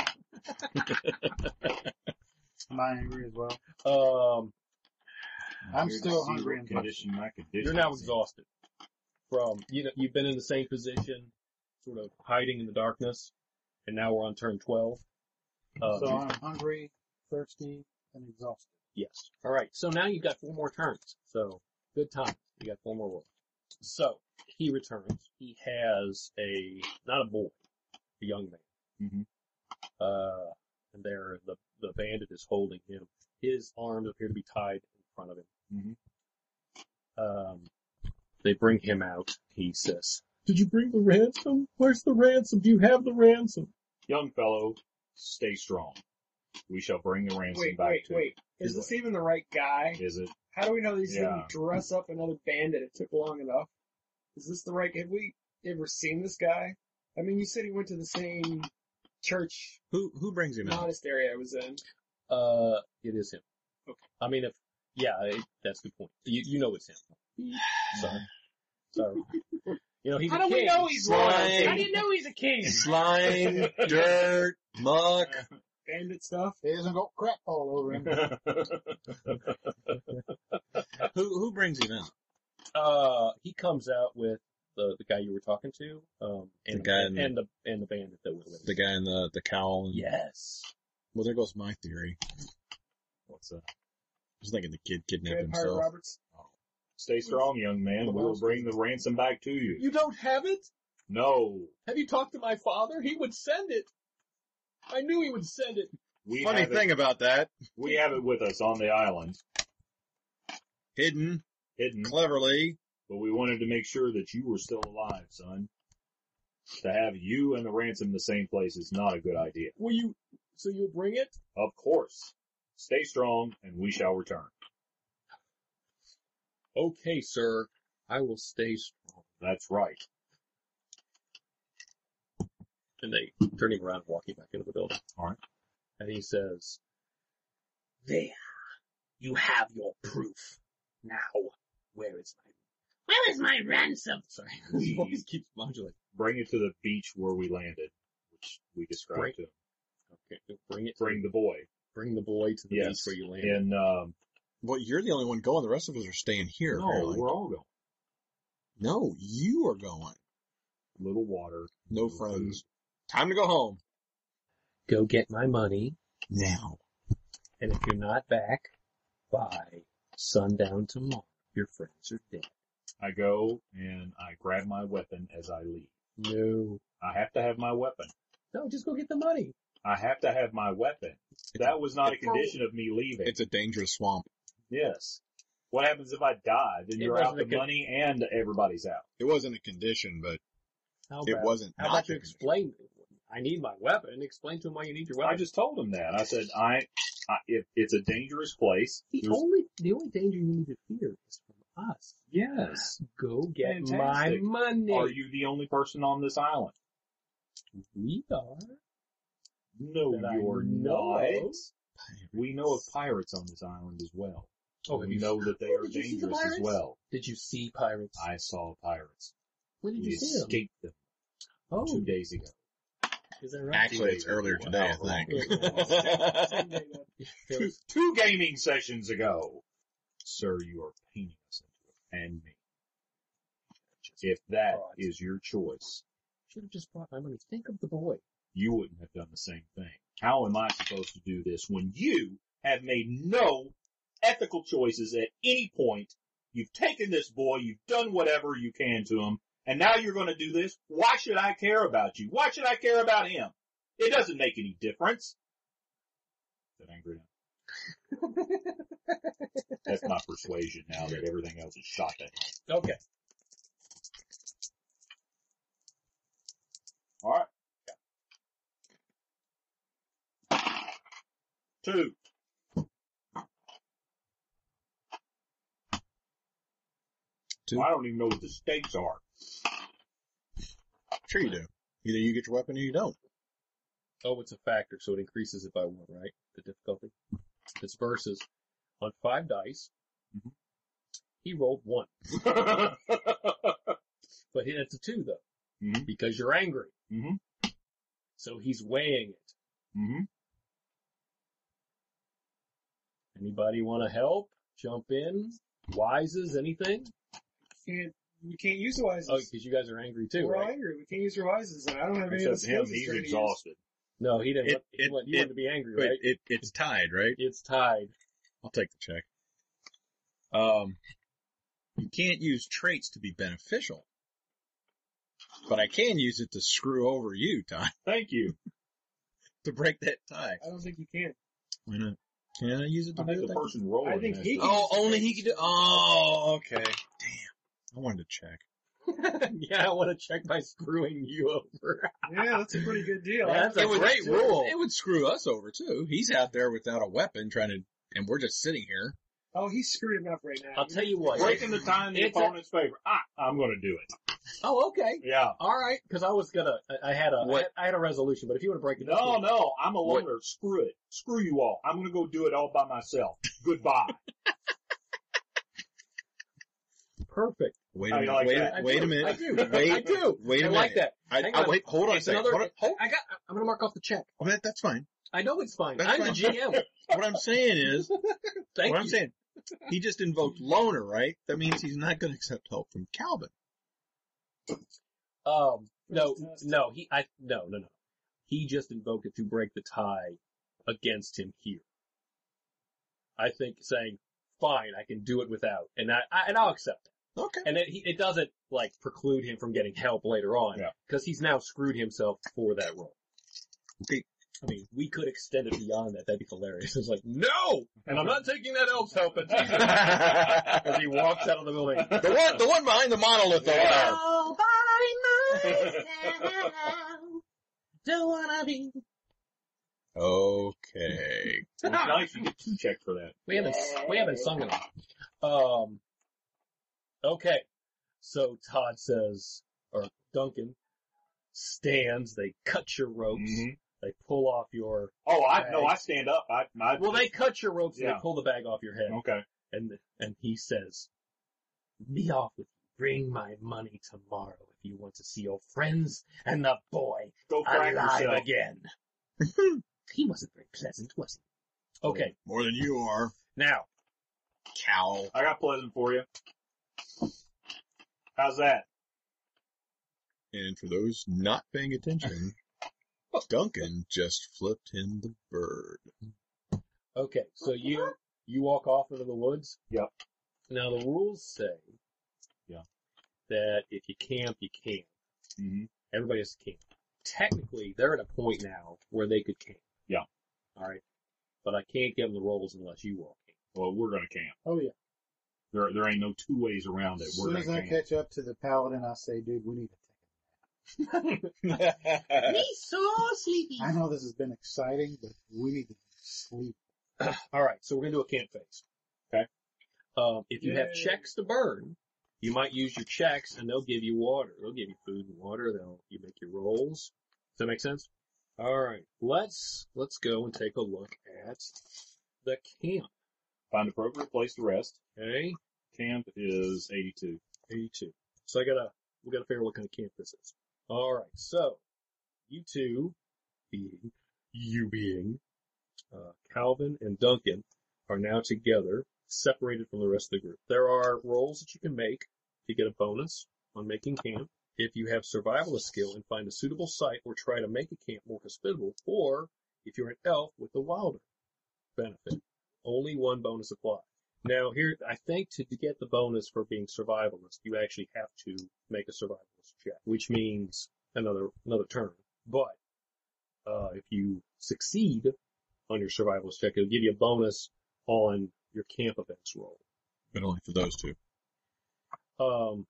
Am I angry as well? Um, I'm Here to still see hungry what and condition my condition. you're now is in. exhausted from, you know, you've been in the same position, sort of hiding in the darkness, and now we're on turn twelve. Uh, So I'm hungry, thirsty, and exhausted. yes. All right. So now you've got four more turns. So good time. You got four more rolls. So he returns. He has a, not a boy, a young man. Mhm. Uh, and there, the, the bandit is holding him. His arms appear to be tied in front of him. Mhm. Um, they bring him out. He says, "Did you bring the ransom? Where's the ransom? Do you have the ransom?" Young fellow, stay strong. We shall bring the ransom Wait, back wait, to wait. Is this even the right guy? you. Is it? How do we know these Yeah. didn't dress up another bandit? It took long enough. Is this the right? Have we ever seen this guy? I mean, you said he went to the same church Who who brings him out? monastery I was in. Uh, it is him. Okay. I mean, if, yeah, it, that's a good point. You, you know it's him. Sorry. Sorry. You know, he's How a do we king. know he's Slime. royalty? How do you know he's a king? Slime, dirt, muck. Bandit stuff? He hasn't got crap all over him. Who who brings him out? Uh, he comes out with the, the guy you were talking to, um, and The guy in the- and the, and the bandit that was with The him. guy in the the cowl. And, Yes. Well, there goes my theory. What's that? I was thinking the kid kidnapped Vampire himself. Roberts? Stay strong, young man. We will bring the ransom back to you. You don't have it? No. Have you talked to my father? He would send it. I knew he would send it. We Funny have thing it, about that, we have it with us on the island, hidden hidden, cleverly. but we wanted to make sure that you were still alive, son. To have you and the ransom in the same place is not a good idea. Will you, so you'll bring it? Of course. Stay strong, and we shall return. Okay, sir. I will stay strong. That's right. And they turning around and walking back into the building. All right. And he says, There. You have your proof. Now, where is my, where is my ransom? sorry, his voice keeps modulating. Bring it to the beach where we landed, which we described Bring- to him. Okay, bring it. Bring the boy. bring the boy to the Yes. beach where you land. And, um, Well, you're the only one going. The rest of us are staying here. no, apparently. we're all going. No, you are going. Little water. No little friends. Time to go home. Go get my money. Now. And if you're not back by sundown tomorrow, your friends are dead. I go and I grab my weapon as I leave. No. I have to have my weapon. No, just go get the money. I have to have my weapon. That was not a condition of me leaving. It's a dangerous swamp. Yes. What happens if I die? Then It you're out wasn't the a con- money and everybody's out. It wasn't a condition, but How it about, wasn't how not about the you condition. explain, I need my weapon. Explain to him why you need your weapon. I just told him that. I said, I, I if it's a dangerous place. The there's- only, the only danger you need to fear is from us. Yes. Go get my Fantastic. money. Are you the only person on this island? We are. No, That I you're know not. of. We know of pirates on this island as well. Oh, have we you- know that they Oh, are did you see the dangerous as pirates? well. Did you see pirates? I saw pirates. When did We you see them? escaped them Oh, two days ago. is that right? Actually, it's earlier today, I think. Same day, though. There Two, was- two gaming sessions ago. Sir, you are painting us into it, and me. If that brought- is your choice, Should have just brought my money. Think of the boy. you wouldn't have done the same thing. How am I supposed to do this when you have made no ethical choices at any point? You've taken this boy, you've done whatever you can to him, and now you're going to do this? Why should I care about you? Why should I care about him? It doesn't make any difference. Is that angry now? That's my persuasion now that everything else is shot at him. Okay. All right. Two. Two. I don't even know what the stakes are. Sure you do. Either you get your weapon or you don't. Oh, it's a factor, so it increases it by one, right? The difficulty. It's versus on five dice. Mhm. He rolled one, but he- it's a two though, Mhm. because you're angry. Mhm. So he's weighing it. Mm-hmm. Anybody want to help? Jump in? Wises? Anything? Can't, we can't use the wises. Oh, because you guys are angry too, We're all right? angry. We can't use your wises, and I don't have any of the Except him, skills he's he's trying to use. exhausted. No, he didn't. It- he it- wanted, he it- wanted to be angry, But right? it, it's tied, right? It's tied. I'll take the check. Um, you can't use traits to be beneficial. But I can use it to screw over you, Ty. Thank you. To break that tie. I don't think you can. Why not? Can I use it to I do think the that? person rolling I think has he to- can- Oh, only he can do, oh, okay. Damn. I wanted to check. Yeah, I want to check by screwing you over. Yeah, that's a pretty good deal. That's I a would great do it. rule. It would screw us over too. He's out there without a weapon trying to, and we're just sitting here. Oh, he's screwed enough right now. I'll tell you what. breaking the tie in the It's a- opponent's favor. Ah, I'm going to do it. Oh, okay. Yeah. All right, because I was gonna. I, I had a. I What- had, I had a resolution, but if you want to break it, up, No, no, I'm a What- loner. Screw it. Screw you all. I'm going to go do it all by myself. Goodbye. perfect. Wait How a do you minute. like wait, that? a- I wait do, a minute. I do. Wait, I do. wait a I minute. like that. I, Hang I on. wait, hold on a It's second. another. Hold on, hold I got. I'm gonna mark off the check. on. That, that's fine. I know it's fine. That's I'm fine. the G M. What I'm saying is, Thank what you. I'm saying, he just invoked loner, right? That means he's not going to accept help from Calvin. Um, no, Test. no, he, I, no, no, no. He just invoked it to break the tie against him here. I think saying, fine, I can do it without, and I, I and I'll accept it. Okay. And it, he, it doesn't, like, preclude him from getting help later on. Yeah. Cause he's now screwed himself for that role. Okay. I mean, we could extend it beyond that. That'd be hilarious. It's like, no! And I'm not taking that elf's help at As he walks out of the building. The one, the one behind the monolith over there. All by myself. Don't wanna be. Okay. Well, it's nice. You get two checks for that. We haven't, we haven't sung it. Um, okay. So Todd says, or Duncan stands, they cut your ropes, Mhm. they pull off your, Oh, I no, I stand up. I, I well, they cut your ropes and Yeah. they pull the bag off your head. okay. And, and he says, be off with you. Bring my money tomorrow if you want to see your friends and the boy Go crack alive yourself. again. He wasn't very pleasant, was he? Okay. More than you are, Now, Cal. I got pleasant for you. How's that? And for those not paying attention, Duncan just flipped him the bird. Okay, so you, you walk off into the woods? Yep. Now the rules say. Yeah. That if you camp, you camp. Mm-hmm. Everybody has to camp. Technically, they're at a point now where they could camp. Yeah. Alright. But I can't give them the rolls unless you all camp. Well, we're gonna camp. Oh yeah. There, there ain't no two ways around it. As We're soon as gonna I camp. catch up to the paladin, I say, dude, we need to He's so sleepy. take. I know this has been exciting, but we need to sleep. Alright, so we're gonna do a camp phase. Okay. Um, if you have Yay. checks to burn, you might use your checks and they'll give you water. They'll give you food and water. They'll, you make your rolls. Does that make sense? Alright, let's, let's go and take a look at the camp. Find an appropriate place to rest. Okay? Camp is eighty-two. eighty-two. So I gotta, we gotta figure out what kind of camp this is. Alright, so, you two, being, you being, uh, Calvin and Duncan, are now together, separated from the rest of the group. There are rolls that you can make to get a bonus on making camp. If you have survivalist skill and find a suitable site or try to make a camp more hospitable, or if you're an elf with the wilder benefit. Only one bonus applies. Now here, I think to, to get the bonus for being survivalist, you actually have to make a survivalist check, which means another, another turn. But, uh, if you succeed on your survivalist check, it'll give you a bonus on your camp events roll. But only for those two. Um,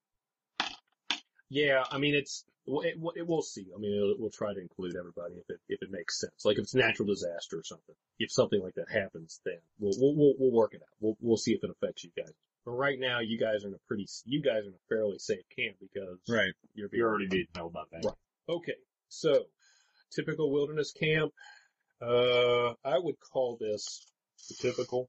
yeah, I mean, it's, it, it, we'll see. I mean, it'll, we'll try to include everybody if it, if it makes sense. Like if it's natural disaster or something. If something like that happens, then we'll, we'll, we'll, we'll work it out. We'll, we'll see if it affects you guys. But right now, you guys are in a pretty, you guys are in a fairly safe camp because Right. you're being, You already did know about that. Right. Okay. So, typical wilderness camp, uh, I would call this the typical.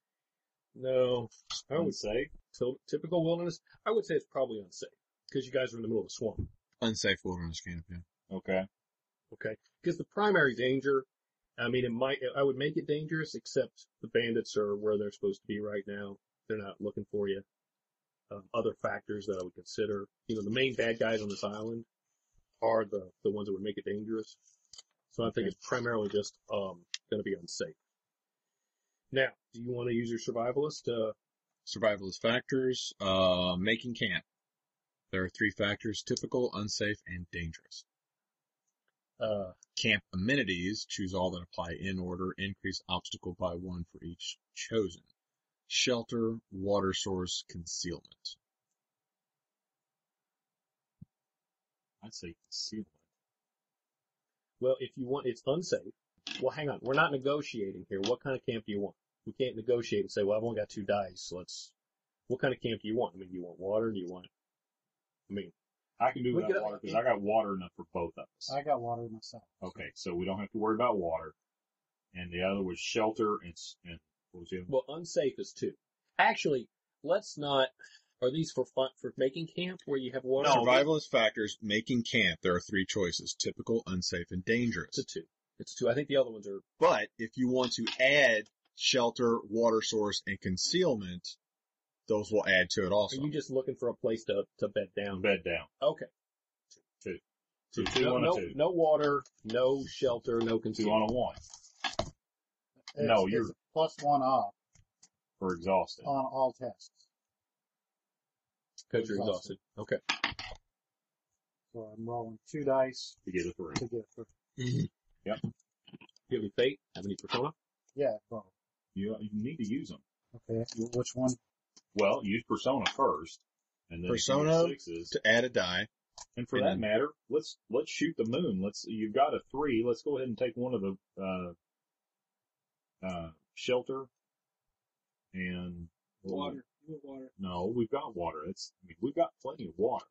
No, I would say till, typical wilderness. I would say it's probably unsafe because you guys are in the middle of a swamp. Unsafe wilderness camp, yeah. Okay. Okay. Because the primary danger, I mean, it might, I would make it dangerous, except the bandits are where they're supposed to be right now. They're not looking for you. Um, other factors that I would consider, you know, the main bad guys on this island are the, the ones that would make it dangerous. So I think it's primarily just, um, gonna be unsafe. Now, do you want to use your survivalist? Uh, Survivalist factors, uh, making camp. There are three factors: typical, unsafe, and dangerous. uh, Camp amenities, choose all that apply in order, increase obstacle by one for each chosen. Shelter, water source, concealment. I'd say concealment. well, if you want, it's unsafe. Well, hang on. We're not negotiating here. What kind of camp do you want? We can't negotiate and say, well, I've only got two dice. Let's, what kind of camp do you want? I mean, do you want water? Do you want, I mean, I can do We without could- water because I got water enough for both of us. I got water myself. Okay, so we don't have to worry about water. And the other was shelter and, s- and what was the other? well, unsafe is two. Actually, let's not, are these for fun, for making camp where you have water? Survivalist factors, making camp. There are three choices: typical, unsafe, and dangerous. It's a two. It's a two. I think the other ones are, But if you want to add shelter, water source, and concealment, those will add to it are also. you just looking for a place to, to bed down? Bed down. Okay. Two. Two, two No, on a no, two. no water, no shelter, no Two on concealment. a one It's, No, it's you're- a plus one off for exhausted. on all tests. Because you're exhausted. Okay. So I'm rolling two dice To get a three. to get three. Do you have any fate? Have any persona? Yeah, well, You, you need to use them. okay. Which one? Well, use persona first. And then if you Persona get sixes. To add a die. And for and that then- matter, let's, let's shoot the moon. Let's, you've got a three. Let's go ahead and take one of the, uh, uh, shelter and Water. You want water. No, we've got water. It's, I mean, we've got plenty of water.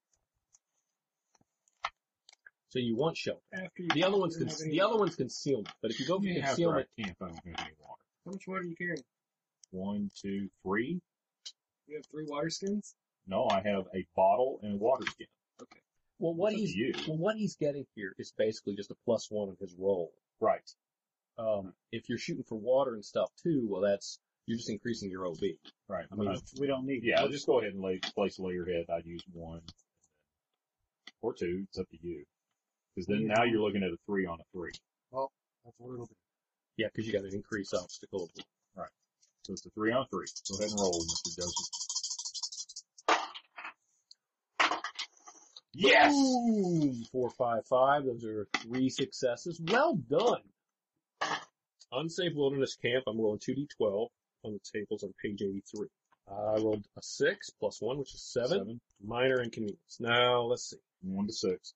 So you want shelter. After you The other one's you don't con- have any the other water. one's concealment. But if you go for After concealment, I camp, I don't have any water. How much water do you carry? One, two, three. You have three water skins? No, I have a bottle and a water skin. well, what It's up he's to you. well, what he's getting here is basically just a plus one on his roll. Right. Um, if you're shooting for water and stuff too, well, that's you're just increasing your O B. Right. I mean, Uh, We don't need. yeah, I'll just go ahead and lay, place a layer head. I'd use one. Or two. It's up to you. Because then now you're looking at a three on a three. That's a little bit. Yeah, because you got an increased obstacle. So it's a three on three. Go ahead and roll, Mister Joseph. Yes! Boom! Four, five, five. Those are three successes. Well done. Unsafe Wilderness Camp. I'm rolling two d twelve on the tables on page eighty-three. I rolled a six plus one, which is seven. Seven. Minor inconvenience. Now, let's see. One to six.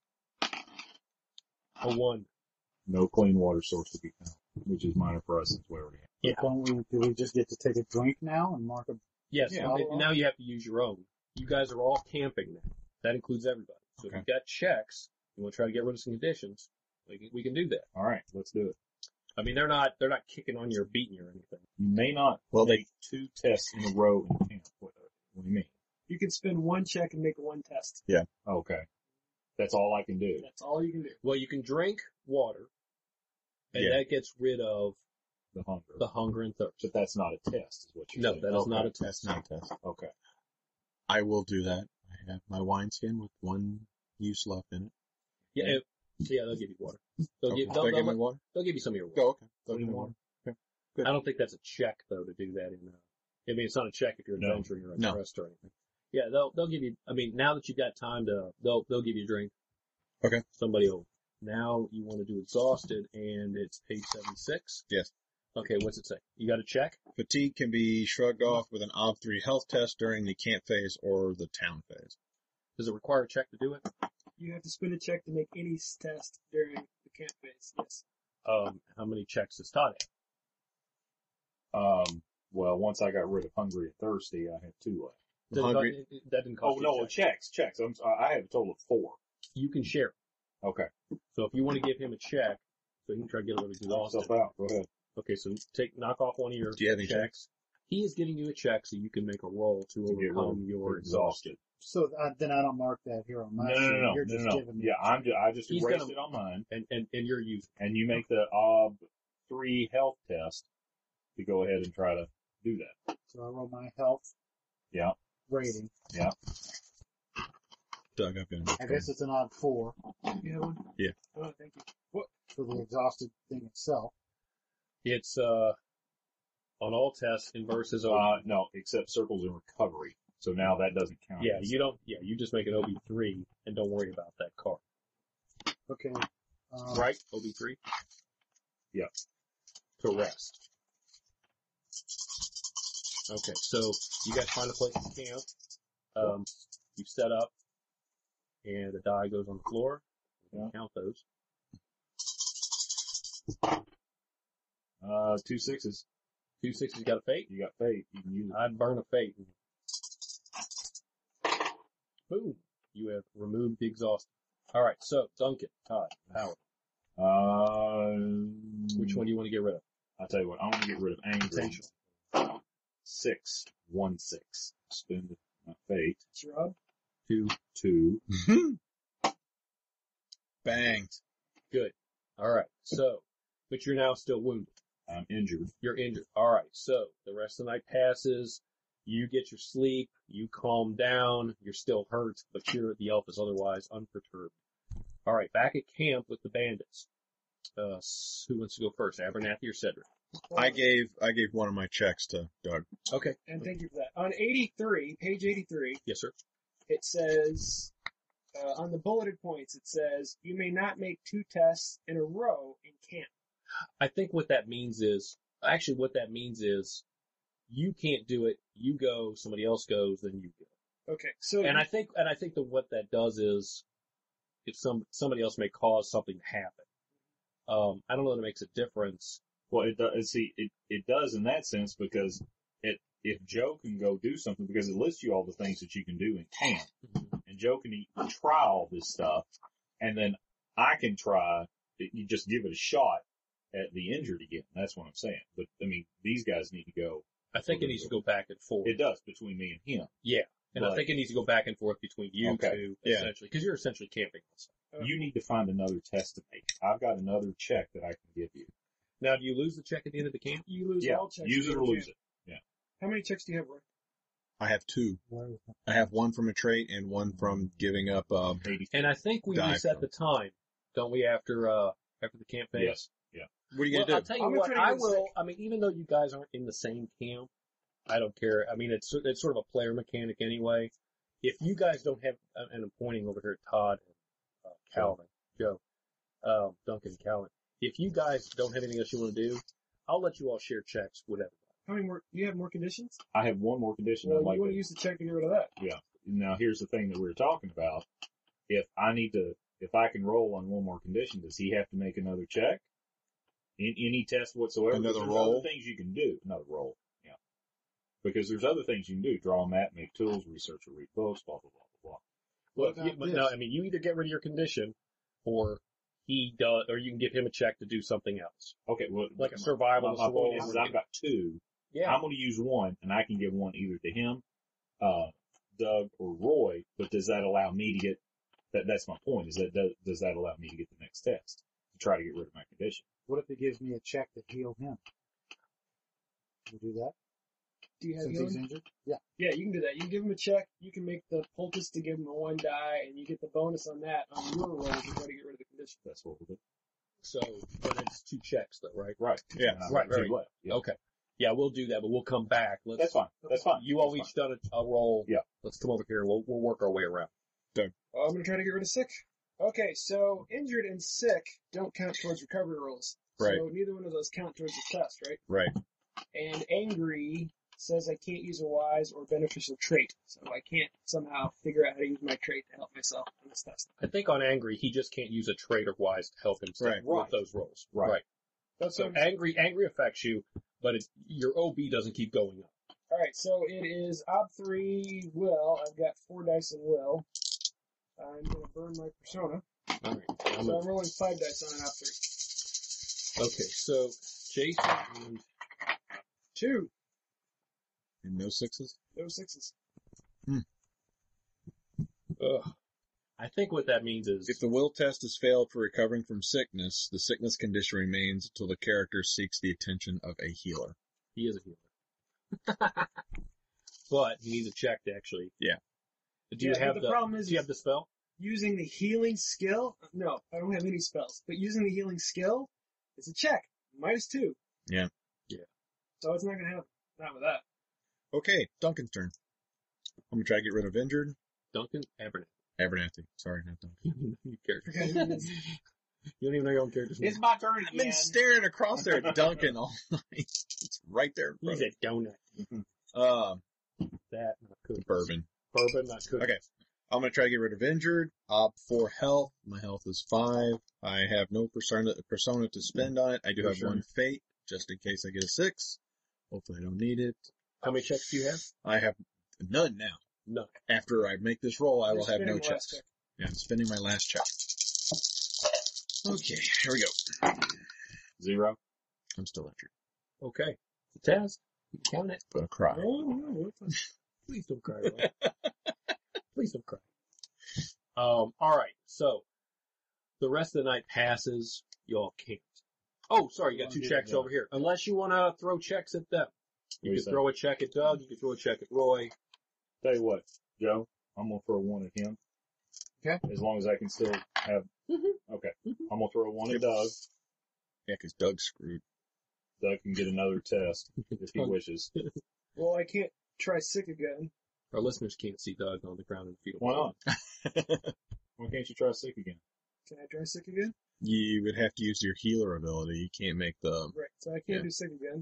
A one. No clean water source to be found, which is minor for us since we already have. Yeah. Don't we, do we just get to take a drink now and mark a... Yes, Yeah. and now you have to use your own. You guys are all camping now. That includes everybody. So Okay. if you've got checks, you want to try to get rid of some conditions, we can, we can do that. All right, let's do it. I mean, they're not, they're not kicking on you or beating you or anything. You may not Well, they- make two tests in a row in camp. What, what do you mean? You can spend one check and make one test. Okay. That's all I can do. That's all you can do. Well, you can drink water, and Yeah. that gets rid of The hunger. the hunger and thirst. But that's not a test, is what you're No, saying. that is Okay. not a test. That's not a test. Okay. I will do that. I have my wineskin with one use left in it. Yeah, it, yeah, they'll give you water. They'll Okay. give, they'll, Do I they'll, get my water? they'll give you some of your water. Go, okay. They'll give me water. I don't think that's a check though to do that in. Uh, I mean, it's not a check if you're No. adventuring or a No. trust or anything. Yeah, they'll they'll give you. I mean, now that you've got time to, they'll they'll give you a drink. Okay. Somebody will. Now you want to do exhausted, and it's page seventy-six. Yes. Okay, what's it say? You got a check? Fatigue can be shrugged off with an O B three health test during the camp phase or the town phase. Does it require a check to do it? You have to spend a check to make any s- test during the camp phase. Yes. Um, how many checks does Todd have? Um, well, once I got rid of hungry and thirsty, I had two left. Doesn't Hungry- cost- it- it- that didn't Oh, cost you no, a check. checks, checks. I'm, I have a total of four. You can share. Okay. So if you want to give him a check, so he can try to get a little Knock exhausted. yourself out. Go ahead. Okay, so take knock off one of your Do you have any checks. He is giving you a check so you can make a roll to To get rid of overcome your exhaustion. exhausted. So uh, then I don't mark that here on my No, no, sheet. no, no, You're no, just no. giving me... Yeah, I'm just, I just He's erased gonna- it on mine, And, and, and you're using. and you make the O B three health test to go ahead and try to do that. So I roll my health Yeah. rating. Doug, I've got I guess it's an odd four You have one? Yeah. Oh, thank you. for the exhausted thing itself. It's, uh, on all tests, inverse is over. Uh, no, except circles in recovery. So now that doesn't count. yeah, you don't, yeah, you just make an O B three and don't worry about that card. Okay. Um, Right? O B three? Yep. To rest. Okay, so you guys find a place to camp. Um, you set up, and the die goes on the floor. You can Yeah. count those. Uh, two sixes. Two sixes got a fate. You got fate. You can use it. I'd burn a fate. Boom. You have removed the exhaust. Alright, so Duncan, Todd, Howard. Uh, Which one do you want to get rid of? I'll tell you what, I want to get rid of angry. Potential. Six. One six. Spend my fate. Shrub. Two. Two. Banged. Good. Alright, so, but you're now still wounded. I'm injured. You're injured. Alright, so the rest of the night passes. You get your sleep. You calm down. You're still hurt, but you're, the elf is otherwise unperturbed. Alright, back at camp with the bandits. Uh, who wants to go first? Abernathy or Cedric? I gave I gave one of my checks to Doug. Okay. And thank you for that. On eighty-three, page eighty-three, Yes, sir. it says, uh, on the bulleted points, it says, you may not make two tests in a row in camp. I think what that means is, actually what that means is, you can't do it, you go, somebody else goes, then you go. Okay, so And I think, and I think that what that does is, if some, somebody else may cause something to happen. Um, I don't know that it makes a difference. Well, it does, see, it, it does in that sense because it, if Joe can go do something, because it lists you all the things that you can do in camp, and Joe can e- try all this stuff, and then I can try, you just give it a shot at the injured again. That's what I'm saying. But, I mean, these guys need to go, I think it needs to go back and forth. it does, between me and him. Yeah. And I But- think it needs to go back and forth between you Okay. two, Yeah. essentially, because you're essentially camping also. You need to find another test to make. I've got another check that I can give you. Now, do you lose the check at the end of the camp? you lose Yeah, all checks. use it in or lose camp. it. How many checks do you have, Roy? I have two. Where is it? I have one from a trait and one from giving up uh eighty. And I think we Die reset from- the time, don't we, after, uh, after the camp phase? Yes. What are you Well, gonna I'll do? tell you I'm gonna what, try to I get will, sick. I mean, even though you guys aren't in the same camp, I don't care. I mean, it's, it's sort of a player mechanic anyway. If you guys don't have, and I'm pointing over here at Todd and uh, Calvin, Joe, um, Duncan and Calvin, if you guys don't have anything else you want to do, I'll let you all share checks with everybody. How many more? You have more conditions? I have one more condition Well, I'd you like want to to use the check to get rid of that. Yeah. Now here's the thing that we were talking about. If I need to, if I can roll on one more condition, does he have to make another check? In any test whatsoever? Another There's roll? Other things you can do. Another roll. Yeah. Because there's other things you can do. Draw a map, make tools, research or read books, blah, blah, blah, blah, blah. Well, What you, about but this? no, I mean, you either get rid of your condition, or he does, or you can give him a check to do something else, Okay, well, like a my- survivalist my, my roll. point is, is I've got two. Yeah, I'm going to use one, and I can give one either to him, uh, Doug, or Roy. But does that allow me to get? That that's my point. Is that does, does that allow me to get the next test to try to get rid of my condition? What if it gives me a check to heal him? Can you do that? Do you have Since healing? he's injured? Yeah. Yeah, you can do that. You can give him a check. You can make the poultice to give him a one die, and you get the bonus on that on your roll to try to get rid of the condition. That's what we'll do. so, but it's two checks though, right? Right. Yeah. And I've Right, got two right. left. Yeah. Okay. Yeah, we'll do that, but we'll come back. Let's, That's fine. That's fine. You all That's each done a, a roll. Yeah. Let's come over here. We'll, we'll work our way around. Oh, I'm going to try to get rid of sick. Okay, so injured and sick don't count towards recovery rolls. Right. So neither one of those count towards the test, right? Right. And angry says I can't use a wise or beneficial trait. So I can't somehow figure out how to use my trait to help myself on this test. I think on angry, he just can't use a trait or wise to help himself Right. with Right. those rolls. Right. That's So what I'm- angry, angry affects you, but it, your O B doesn't keep going up. Alright, so it is ob three will. I've got four dice in will. I'm going to burn my persona. All right. I'm So gonna- I'm rolling five dice on an ob three. okay, so Jason and Two. And no sixes? No sixes. ugh. I think what that means is If the will test is failed for recovering from sickness, the sickness condition remains until the character seeks the attention of a healer. he is a healer. But he needs a check to actually. Yeah. Do you Yeah, but have the the, problem is- do you have the spell? Using the healing skill? No, I don't have any spells. But using the healing skill, it's a check. Minus two. Yeah. Yeah. So it's not going to happen. Not with that. Okay, Duncan's turn. I'm gonna try to get rid of injured. Duncan Abernathy. Abernathy. Sorry, not Duncan. Your character. Forgot who it is. You don't even know your own character's name. It's my turn I've been again. staring across there at Duncan all night. It's right there in front He's a donut. of me. Um, That, not cookies. bourbon. Bourbon, not cookies. Okay. I'm gonna try to get rid of injured. Opt for health. My health is five. I have no persona, persona to spend on it. I do For have sure. one fate, just in case I get a six. Hopefully I don't need it. How many checks do you have? I have none now. None. After I make this roll, I You're will have spinning no the last checks. check. Yeah, I'm spending my last check. Okay, here we go. Zero. I'm still injured. Okay. It's a test. You can count it. Gonna cry. Oh, no, we're fine. Please don't cry, Roy. Please don't cry. Um, alright, so, the rest of the night passes, y'all can't. Oh, sorry, you got two checks over here. Unless you wanna throw checks at them. You What do you can say? throw a check at Doug, you can throw a check at Roy. Tell you what, Joe, I'm gonna throw one at him. Okay. As long as I can still have. Okay. I'm gonna throw one at Doug. Yeah, cause Doug's screwed. Doug can get another test if he wishes. Well, I can't try sick again. Our listeners can't see Doug on the ground in the fetal Why not? Why can't you try sick again? Can I try sick again? You would have to use your healer ability. You can't make the, Right, so I can't Yeah. do sick again.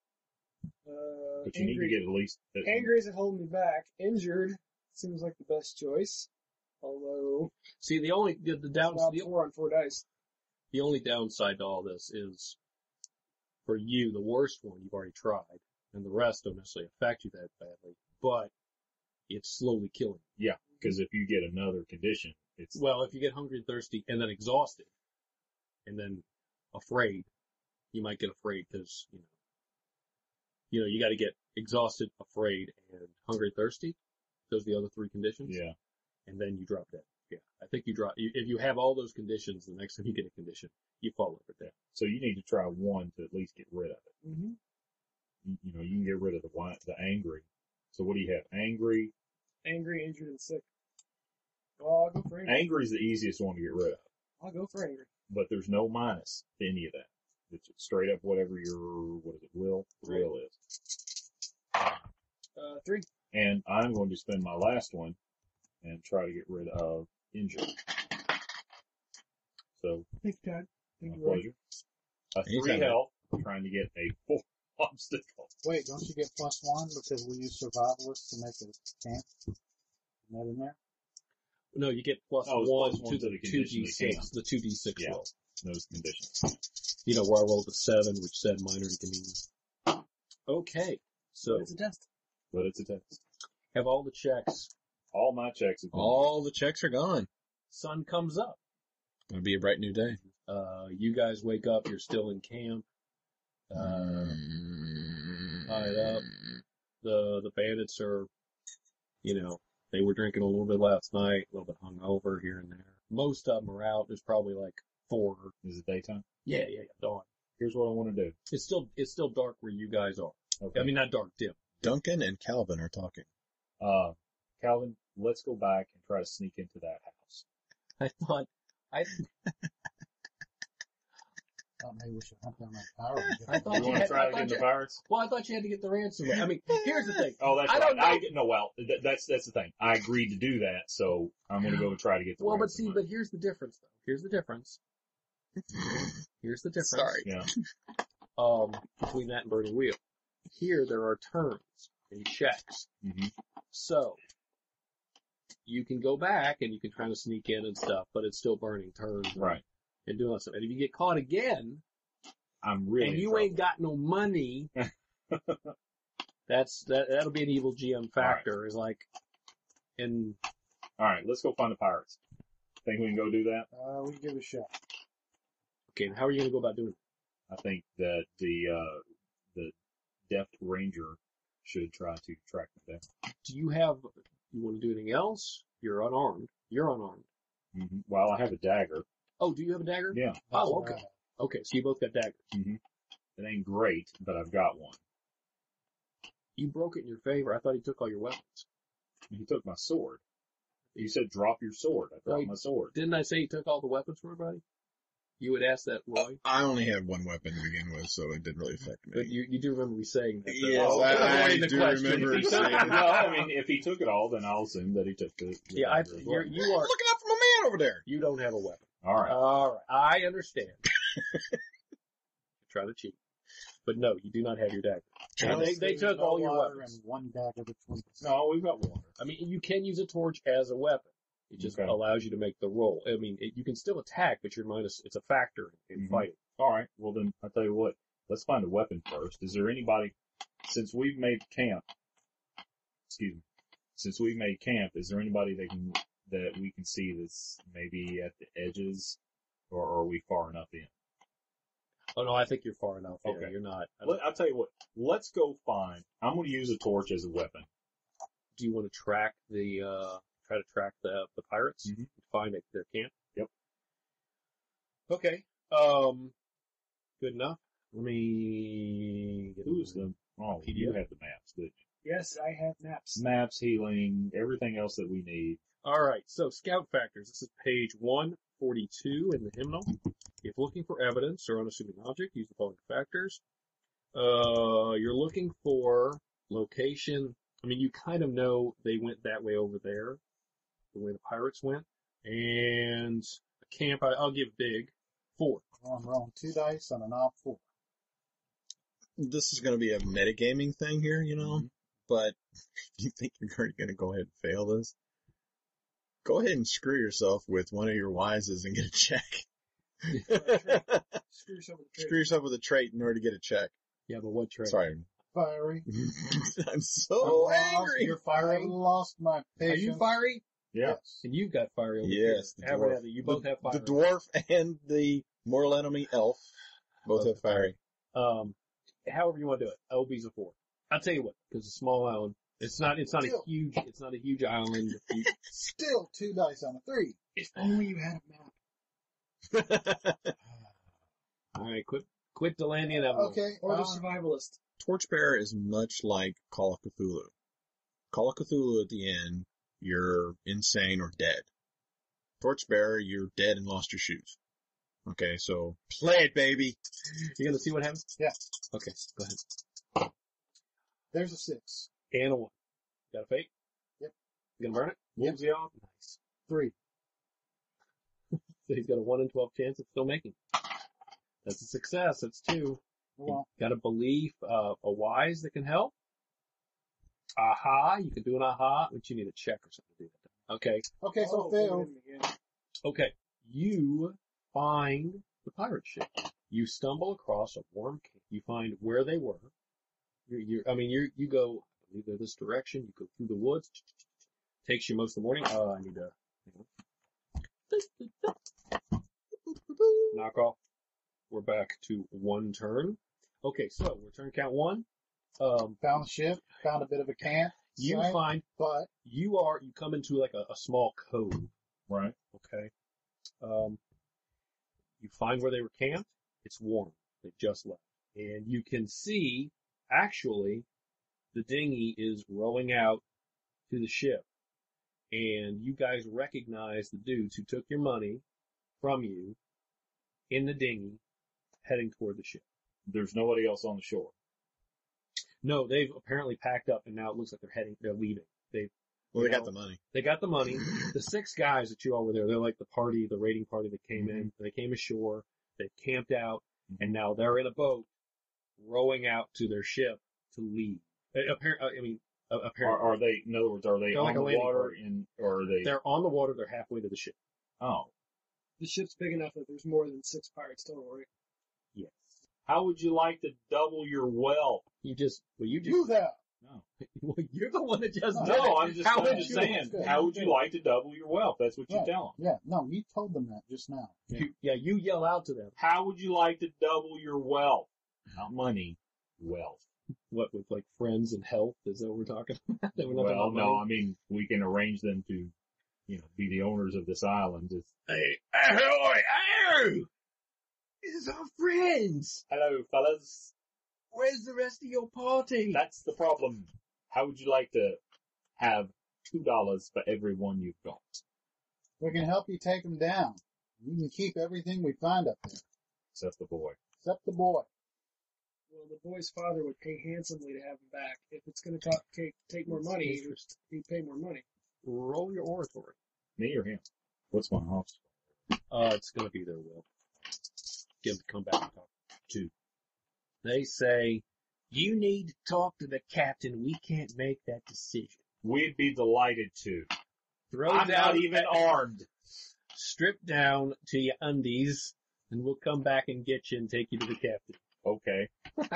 Uh, But you need to angry, get at least. angry isn't holding me back. Injured seems like the best choice. Although, See, the only, the, the down, Rob the, four on four dice. the only downside to all this is, for you, the worst one you've already tried, and the rest don't necessarily affect you that badly, but it's slowly killing you. Yeah, because if you get another condition, it's Well, if you get hungry and thirsty and then exhausted and then afraid, you might get afraid because, you know, you know, you got to get exhausted, afraid, and hungry and thirsty. Those are the other three conditions. yeah. And then you drop dead. Yeah. I think you drop, you, if you have all those conditions, the next time you get a condition, you fall over dead. So you need to try one to at least get rid of it. Mm-hmm. You, you know, you can get rid of the wi- the angry. So what do you have? Angry. Angry, injured, and sick. Well, I'll go for angry. Angry is the easiest one to get rid of, I'll go for angry. but there's no minus to any of that. It's straight up whatever your, what is it, will? Will is. Uh, three. And I'm going to spend my last one and try to get rid of injury. So, Thank you, Todd. my Thank you, Roy. pleasure. A three Anytime. health, trying to get a four obstacle. Wait, don't you get plus one because we use survivalists to make a camp? Isn't that in there? No, you get plus Oh, it's one plus one to to the the two condition d of the six, camp. the two d six Yeah. roll. Those conditions. You know, where I rolled a seven, which said minor inconvenience. Okay, so It's a test. But it's a test. have all the checks. All my checks have been All the checks are gone. Sun comes up. It'll be a bright new day. Uh, you guys wake up. You're still in camp. Uh, tied up. The the bandits are, you know, they were drinking a little bit last night, a little bit hungover here and there. Most of them are out. There's probably like four. Is it daytime? Yeah, yeah, yeah. Dawn. Here's what I want to do. It's still it's still dark where you guys are. Okay. I mean, not dark, dim. Duncan and Calvin are talking. Uh, Calvin, let's go back and try to sneak into that house. I thought I Oh, maybe we should hunt down that power. and get I thought You you want to had- try I to thought get in the you- pirates? well, I thought you had to get the ransomware. I mean, here's the thing. Oh, that's I right. don't know. I no, well, th- that's that's the thing. I agreed to do that, so I'm going to go and try to get the. Well, but ransom see, money. but here's the difference, though. Here's the difference. Here's the difference. Sorry. yeah, Um, between that and Burning Wheel. Here, there are turns and checks. hmm So, you can go back and you can try to sneak in and stuff, but it's still burning turns. and- right. And doing stuff. And if you get caught again, I'm really. and in you trouble. ain't got no money, that's, that, that'll be an evil G M factor, is like, and All right, let's go find the pirates. Think we can go do that? Uh, we can give it a shot. okay, and how are you gonna go about doing it? I think that the uh, the deft ranger should try to track them down. Do you have, you want to do anything else? You're unarmed. You're unarmed. Mm-hmm. Well, I have a dagger. Oh, do you have a dagger? Yeah, Oh, That's okay. right. Okay, so you both got daggers. mm-hmm. It ain't great, but I've got one. You broke it in your favor. I thought he took all your weapons. He took my sword. He said, "Drop your sword." I dropped Right. my sword. Didn't I say he took all the weapons from everybody? You would ask that, Roy. I only had one weapon to begin with, so it didn't really affect me. But you, you do remember me saying that. Yes, Oh, I- I avoiding the do question. remember If he took, saying no, that. I mean, if he took it all, then I'll assume that he took the. the Yeah, I, dagger as well. you're, you I'm are, looking out for my man over there. you don't have a weapon. All right. All right. I understand. Try to cheat. But no, you do not have your dagger. Trying They, to- they took No all your water weapons. and one dagger between us. No, we've got water. I mean, you can use a torch as a weapon. It just Okay. allows you to make the roll. I mean, it, you can still attack, but you're minus, it's a factor in Mhm. fighting. All right. Well, then I'll tell you what. Let's find a weapon first. Is there anybody, since we've made camp, excuse me, since we've made camp, is there anybody that can, that we can see that's maybe at the edges, or are we far enough in? Oh no, I think you're far enough. Yeah, Okay. you're not. I Let, I'll tell you what. Let's go find. I'm going to use a torch as a weapon. Do you want to track the, uh, try to track the, the pirates? Mhm. Find it, their camp? Yep. Okay. Um, good enough. Let me get Who's the? Oh, P D you F? have the maps, didn't Yes, I have maps. you? Maps, healing, everything else that we need. Alright, so scout factors. This is page one forty-two in the hymnal. If looking for evidence or unassuming object, use the following factors. Uh, you're looking for location. I mean, you kind of know they went that way over there, the way the pirates went. And a camp, I, I'll give big. Four. Well, I'm rolling two dice on an op four. This is going to be a metagaming thing here, you know, but if you think you're going to go ahead and fail this, go ahead and screw yourself with one of your wises and get a check. Screw yourself with the Screw yourself with a trait in order to get a check. Yeah, but what trade? Sorry. Fiery. I'm so I'm lost. angry. You're fiery. I lost my Are patience. you fiery? Yeah. Yes. And you've got fiery over Yes, here. the Have it, dwarf. have it. You both the, have fiery. the dwarf and the mortal enemy elf both Both have fiery. Um, however you want to do it. L B's a four. I'll tell you what, because it's a small island. It's not, it's not a Still. huge, it's not a huge island. You- Still two dice on a three. If only you had a map. Alright, quit, quit delaying the inevitable. Okay. Or the uh, survivalist. Torchbearer is much like Call of Cthulhu. Call of Cthulhu at the end, you're insane or dead. Torchbearer, you're dead and lost your shoes. Okay, so play it, baby. You gonna see what happens? Yeah. Okay, go ahead. There's a six. And a one. Got a fake? Yep. You gonna burn it? Yep. Moves you off? Nice. Three. So he's got a one in twelve chance of still making. That's a success. That's two. Well, Got a belief, uh, a wise that can help. Aha. You can do an aha, but you need a check or something to do that. Okay. okay, so Oh, fail. wait a minute. Okay. You find the pirate ship. You stumble across a warm camp. You find where they were. You're, you're, I mean, you you go, I believe they're this direction. You go through the woods. Takes you most of the morning. Oh, I need to knock off. We're back to one turn. Okay, so we're turn count one. Um, Found the ship. Found a bit of a camp. you Right. find But you are you come into like a, a small cove. Right. Okay. Um, you find where they were camped. It's warm. They just left. And you can see, actually, the dinghy is rowing out to the ship. And you guys recognize the dudes who took your money from you in the dinghy heading toward the ship. There's nobody else on the shore. No, they've apparently packed up and now it looks like they're heading, they're leaving. They've, Well, they you got know, the money. They got the money. The six guys that you all were there, they're like the party, the raiding party that came in. They came ashore. They camped out, and now they're in a boat rowing out to their ship to leave. Apparently, I mean, Are, apparently are they, in other words, are they They're on like a the landing water party. in, or are they, they're on the water. They're halfway to the ship. oh, The ship's big enough that there's more than six pirates total, right? Yes. how would you like to double your wealth? You just, well, you just, do that. No. well, you're the one that just No, did it. No, I'm just, How I'm would just you? saying, Good. how would you like to double your wealth? That's what you Right. tell them. Yeah, no, you told them that just now. You, yeah, you yell out to them. How would you like to double your wealth? Not money, wealth. What, with like friends and health? Is that what we're talking about? That we're not Well, talking about no, money? I mean, we can arrange them to, you know, be the owners of this island. It's, Hey, ahoy, oh! This is our friends. hello, fellas. Where's the rest of your party? That's the problem. How would you like to have two dollars for every one you've got? We can help you take them down. You can keep everything we find up there, Except the boy. except the boy. Well, the boy's father would pay handsomely to have him back. If it's going to take take more money, he would- he'd pay more money. Roll your oratory. Me or him? What's my house? Uh, it's gonna be their will. Get them to come back and talk. Two. They say, you need to talk to the captain. We can't make that decision. We'd be delighted to. Throw I'm down, not even armed. strip down to your undies, and we'll come back and get you and take you to the captain. Okay.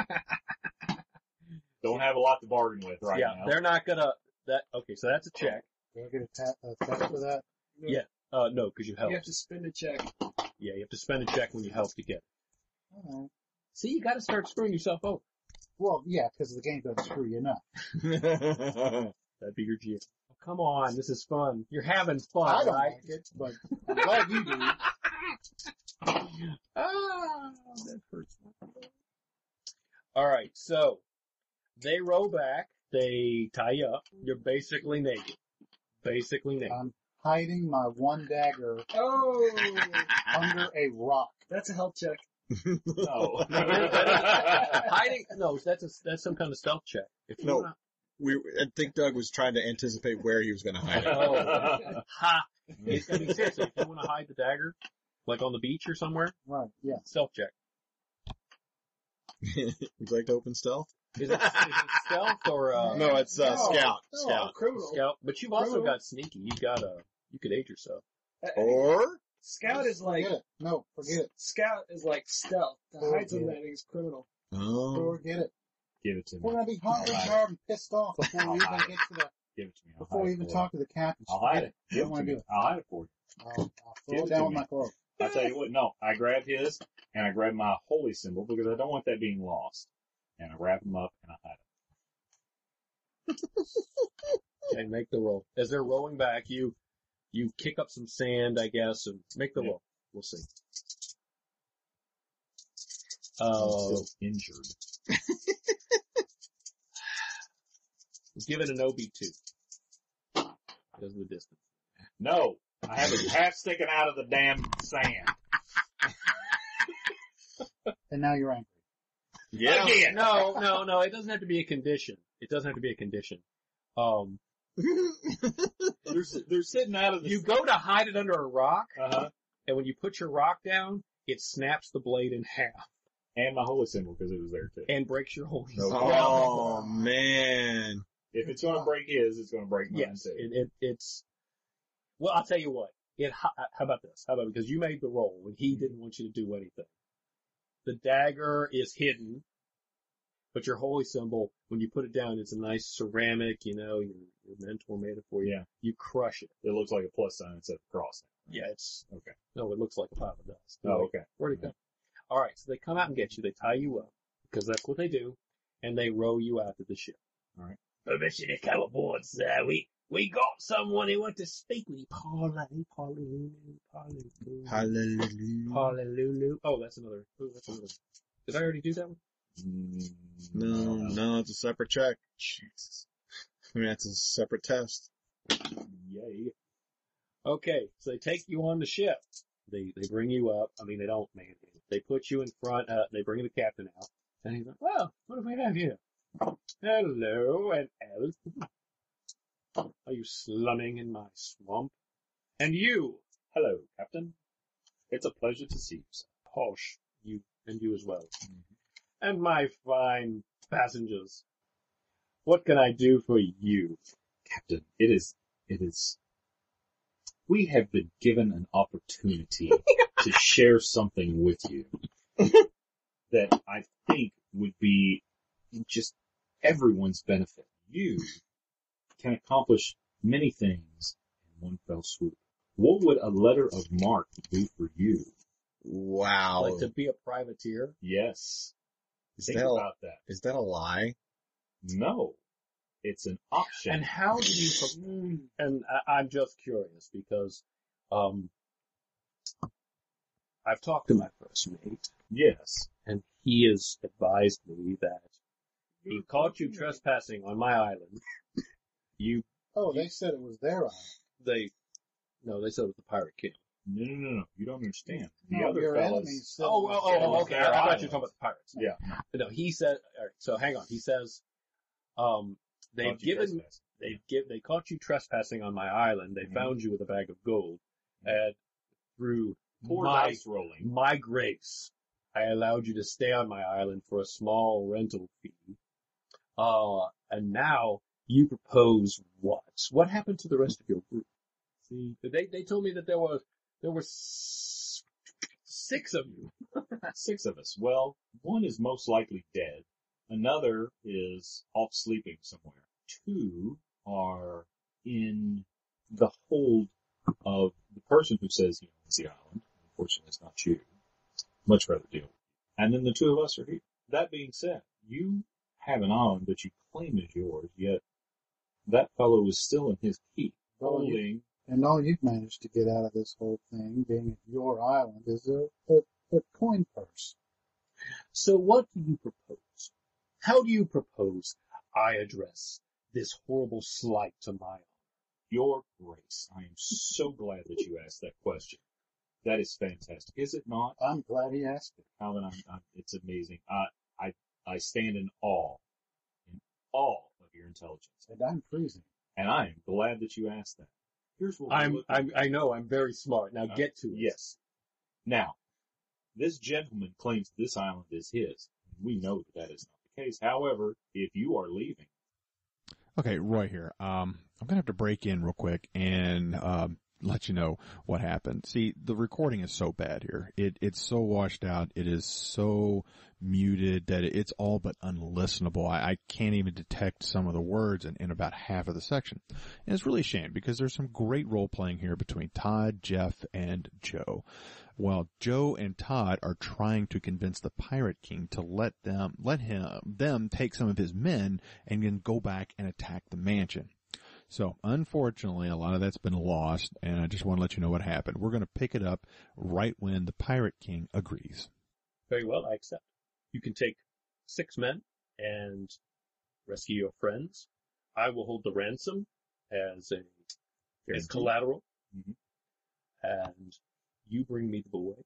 Don't have a lot to bargain with right yeah, now. they're not gonna, that, okay, so that's a check. Do I get a ta- a test for that? You know, Yeah. Uh, no, cause you helped. You have to spend a check. Yeah, you have to spend a check when you help to get it. All right. See, you gotta start screwing yourself over. Well, yeah, because the game doesn't screw you enough. That'd be your G M. Oh, come on, this is fun. You're having fun, I don't right? like it, but I'm glad you do. Ah, that hurts. All right, so they row back. They tie you up. You're basically naked. Basically naked. I'm hiding my one dagger Oh, under a rock. that's a health check. No. Hiding? No, that's a, that's some kind of stealth check. If you No. wanna, We, I think Doug was trying to anticipate where he was going to hide it. oh, ha! It, I mean, seriously, if you want to hide the dagger, like on the beach or somewhere, Right, yeah. stealth check. Would you like to open stealth? Is it, is it stealth or uh, No, it's uh, No. scout. No, Scout. criminal. scout? But you've also Criminal. got sneaky. You got a, you could aid yourself. Uh, Or Scout is like Forget it. No, forget it. Scout is like stealth. To Oh, hide something yeah. that is criminal. oh, Forget it. Give it to me. We're gonna be hungry, I'll hide hard, and pissed off before we I'll even hide get to the, Give it to me. I'll before hide we it even for talk to the captain. you. I'll hide Forget it. I Give don't it wanna to do me. it. I'll hide it for you. I'll, I'll Give throw it it down to with me. my clothes. I'll tell you what, no, I grab his and I grab my holy symbol because I don't want that being lost. And I wrap him up and I hide it. And make the roll. As they're rolling back, you, you kick up some sand, I guess, and make the Yeah. roll. We'll see. I'm Uh, still injured. give it an O B two. Because of the distance. No, I have his half sticking out of the damn sand. and now you're angry. Yeah. Again. No, no, no. It doesn't have to be a condition. It doesn't have to be a condition. Um, They're, they're sitting out of the... you go to hide it under a rock, Uh-huh. and when you put your rock down, it snaps the blade in half And my holy symbol, because it was there too. and breaks your holy No. symbol. Oh, man. If it's gonna break his, it's gonna break mine Yes, too. it, it, it's. Well, I'll tell you what. It. How about this? How about because you made the roll when he didn't want you to do anything. The dagger is hidden, but your holy symbol, when you put it down, it's a nice ceramic. You know, your your mentor made it for you. Yeah. You crush it. It looks like a plus sign instead of a cross. Yeah, it's Okay. no. It looks like a pile of dust. Oh, okay. Where'd it go? All right, so they come out and get you. They tie you up because that's what they do, and they row you out to the ship. All right. Permission to come aboard, sir. We we got someone who wants to speak with you. Parlay, parlay, parlay, Hallelujah. Hallelujah. Oh, that's another. Oh, that's another. Did I already do that one? Mm, No, no, it's a separate check. Jesus. I mean, that's a separate test. Yay. Okay, so they take you on the ship. They they bring you up. I mean, they don't, man. They put you in front. Uh, they bring the captain out, and he's like, "Well, what do we have here? Hello, and elf. Are you slumming in my swamp? And you, Hello, Captain. It's a pleasure to see you, sir. Posh, you and you as well, and my fine passengers. What can I do for you?" Captain, it is, it is, we have been given an opportunity to share something with you that I think would be in just everyone's benefit. You can accomplish many things in one fell swoop. What would a letter of marque do for you? Wow. Like to be a privateer? Yes. Is Think that a- about that. Is that a lie? No. It's an option. And how do you? pro- And I, I'm just curious because, um, I've talked to my first mate, Yes. and he has advised me that he caught you trespassing on my island. You, Oh, they said it was their island. they, no, they said it was the Pirate King. No, no, no, no. You don't understand. The No, other your fellas. enemies said Oh, it oh, was oh, their okay. their I thought you were island. talking about the pirates. Yeah. No, he said. All right, so hang on. He says, um, they've Caught you given, trespassing. they give, they caught you trespassing on my island. They Mhm. found you with a bag of gold, and through Poor my dice rolling. my grace, I allowed you to stay on my island for a small rental fee. Uh, and now you propose what? What happened to the rest of your group? See, they they told me that there was there were s- six of you. Six of us. Well, one is most likely dead. Another is off sleeping somewhere. Two are in the hold of the person who says he owns the island. Unfortunately, it's not you. Much rather deal with you. And then the two of us are here. That being said, you have an island that you claim is yours, yet that fellow is still in his keep, Oh, you- holding. And all you've managed to get out of this whole thing, being at your island, is a, a, a coin purse. So what do you propose? How do you propose I address this horrible slight to my honor? Your Grace, I am so glad that you asked that question. That is fantastic, is it not? I'm glad he asked it. Calvin, I'm, I'm, it's amazing. I, I, I stand in awe, in awe of your intelligence. And I'm freezing. And I am glad that you asked that. Here's what we're I'm, looking I'm, at. I know I'm very smart. Now Uh, get to it. Yes. Now, this gentleman claims this island is his. We know that that is not the case. However, if you are leaving, Okay, Roy here. Um, I'm gonna have to break in real quick and um, let you know what happened. See, the recording is so bad here. It it's so washed out. It is so muted that it's all but unlistenable. I, I can't even detect some of the words in, in about half of the section. And it's really a shame because there's some great role playing here between Todd, Jeff, and Joe. Well, Joe and Todd are trying to convince the Pirate King to let them, let him, them take some of his men and then go back and attack the mansion. So, unfortunately, a lot of that's been lost, and I just want to let you know what happened. We're going to pick it up right when the Pirate King agrees. Very well, I accept. You can take six men and rescue your friends. I will hold the ransom as a as Guaranteed. collateral, Mhm. and you bring me the boy.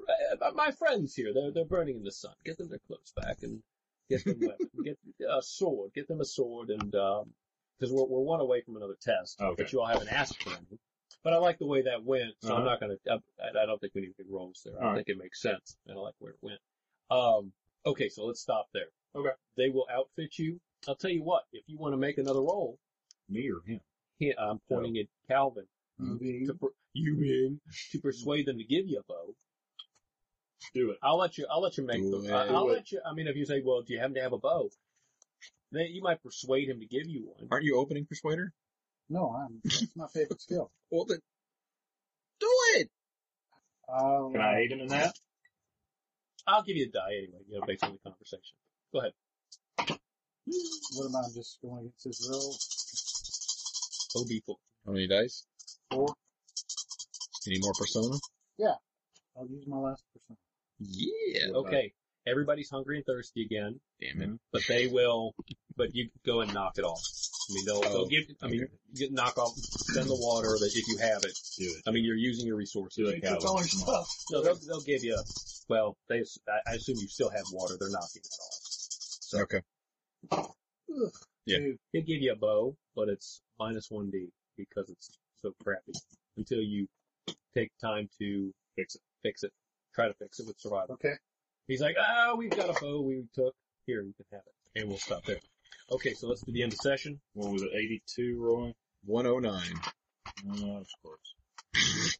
uh, my friends here, they're, they're burning in the sun. Get them their clothes back and get them weapons. Get a sword. Get them a sword and, um, cause we're, we're one away from another test. Okay. But you all haven't asked for any. But I like the way that went, so Uh-huh. I'm not gonna, I, I don't think we need big rolls there. I All think it makes sense. And I like where it went. Um, okay, so let's stop there. Okay. They will outfit you. I'll tell you what, if you want to make another roll, Me or him? he, I'm pointing at Calvin. You being- To, per, you being, to persuade them to give you a bow. Do it. I'll let you, I'll let you make Do the, it. I- I'll Do it. let you, I mean, if you say, well, do you happen to have a bow? Then you might persuade him to give you one. Aren't you opening persuader? No, I'm, that's my favorite skill. Well, then, do it! Uh, Can I aid him in that? I'll give you a die anyway, you know, based on the conversation. Go ahead. What am I just going against his will? O B four. How many dice? Four? Any more persona? I'll use my last percent. Yeah. Okay. Everybody's hungry and thirsty again, Damn it. but they will, but you go and knock it off. I mean, they'll, Oh, they'll give, I mean, okay. you get knock off, send the water that if you have it. Do it. I mean, you're using your resources. Do it, It's all our Calvin. stuff. No, they'll, they'll give you, well, they, I I assume you still have water. They're knocking that off. So Okay. Yeah. Two. he'll give you a bow, but it's minus one D because it's so crappy until you take time to Fix it. fix it. Try to fix it with survival. Okay. He's like, oh, we've got a bow we took. Here, you can have it. And we'll stop there. Okay, so let's do the end of session. What was it, eighty-two, Roy? one oh nine. Uh, of course.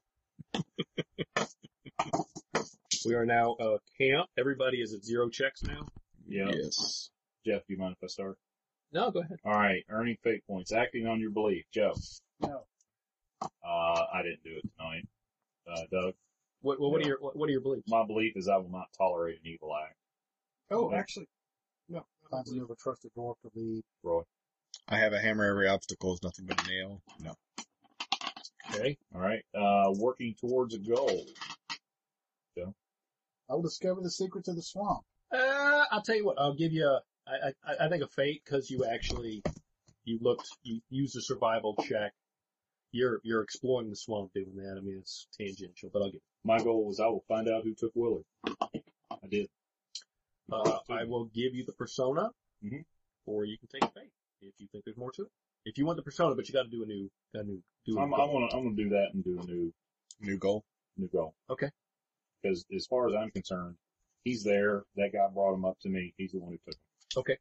We are now uh camp. Everybody is at zero checks now. Yeah. Yes. Jeff, do you mind if I start? No, go ahead. All right. Earning fate points. Acting on your belief. Joe. No. Uh, I didn't do it tonight. Uh, Doug. What, what, what are your what, what are your beliefs? My belief is I will not tolerate an evil act. Oh, Okay. actually, no. Find a never trusted dwarf to lead. Roy. I have a hammer every obstacle is nothing but a nail. No. Okay. All right. Uh, working towards a goal. I will discover the secrets of the swamp. Uh, I'll tell you what. I'll give you. A, I, I I think a fate because you actually you looked you used a survival check. You're you're exploring the swamp doing that. I mean it's tangential, but I'll give. My goal was I will find out who took Willard. I did. Uh, I will give you the persona, Mhm. or you can take a fate if you think there's more to it. If you want the persona, but you got to do a new, a new, do a I'm, new I'm goal. gonna, I'm gonna do that and do a new, New goal. new goal. Okay. Because as far as I'm concerned, he's there. That guy brought him up to me. He's the one who took him. Okay.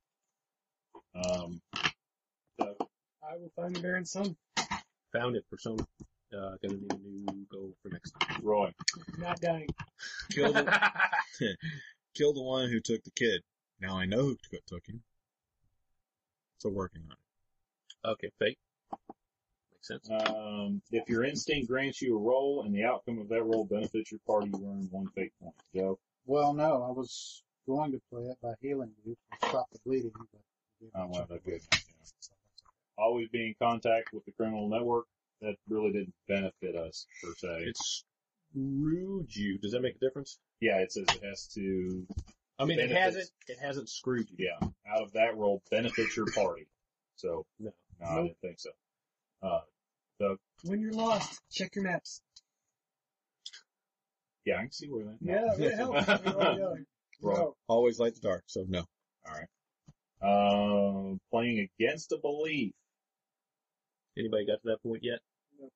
Um, so, I will find the Baron's son. Found it, persona. Uh, gonna need a new goal for next time. Roy. Not dying. Kill the, kill the one who took the kid. Now I know who took, took him. So working on it. Okay, fate. Makes sense. Um, if your instinct grants you a roll and the outcome of that roll benefits your party, you earn one fate point. Joe. Well, no, I was going to play it by healing you to stop the bleeding, but Oh, well, that's good. Yeah. Always be in contact with the criminal network. That really didn't benefit us per se. It screwed you. Does that make a difference? Yeah, it says it has to. I mean, it Benefits. hasn't. It hasn't screwed you. Yeah, out of that roll benefits your party. So No. no, I didn't think so. Uh, so When you're lost, check your maps. yeah, I can see where that. Yeah, it helps. You're all young. Right. No. Always light the dark, so no. All right. Um, playing against a belief. Anybody got to that point yet?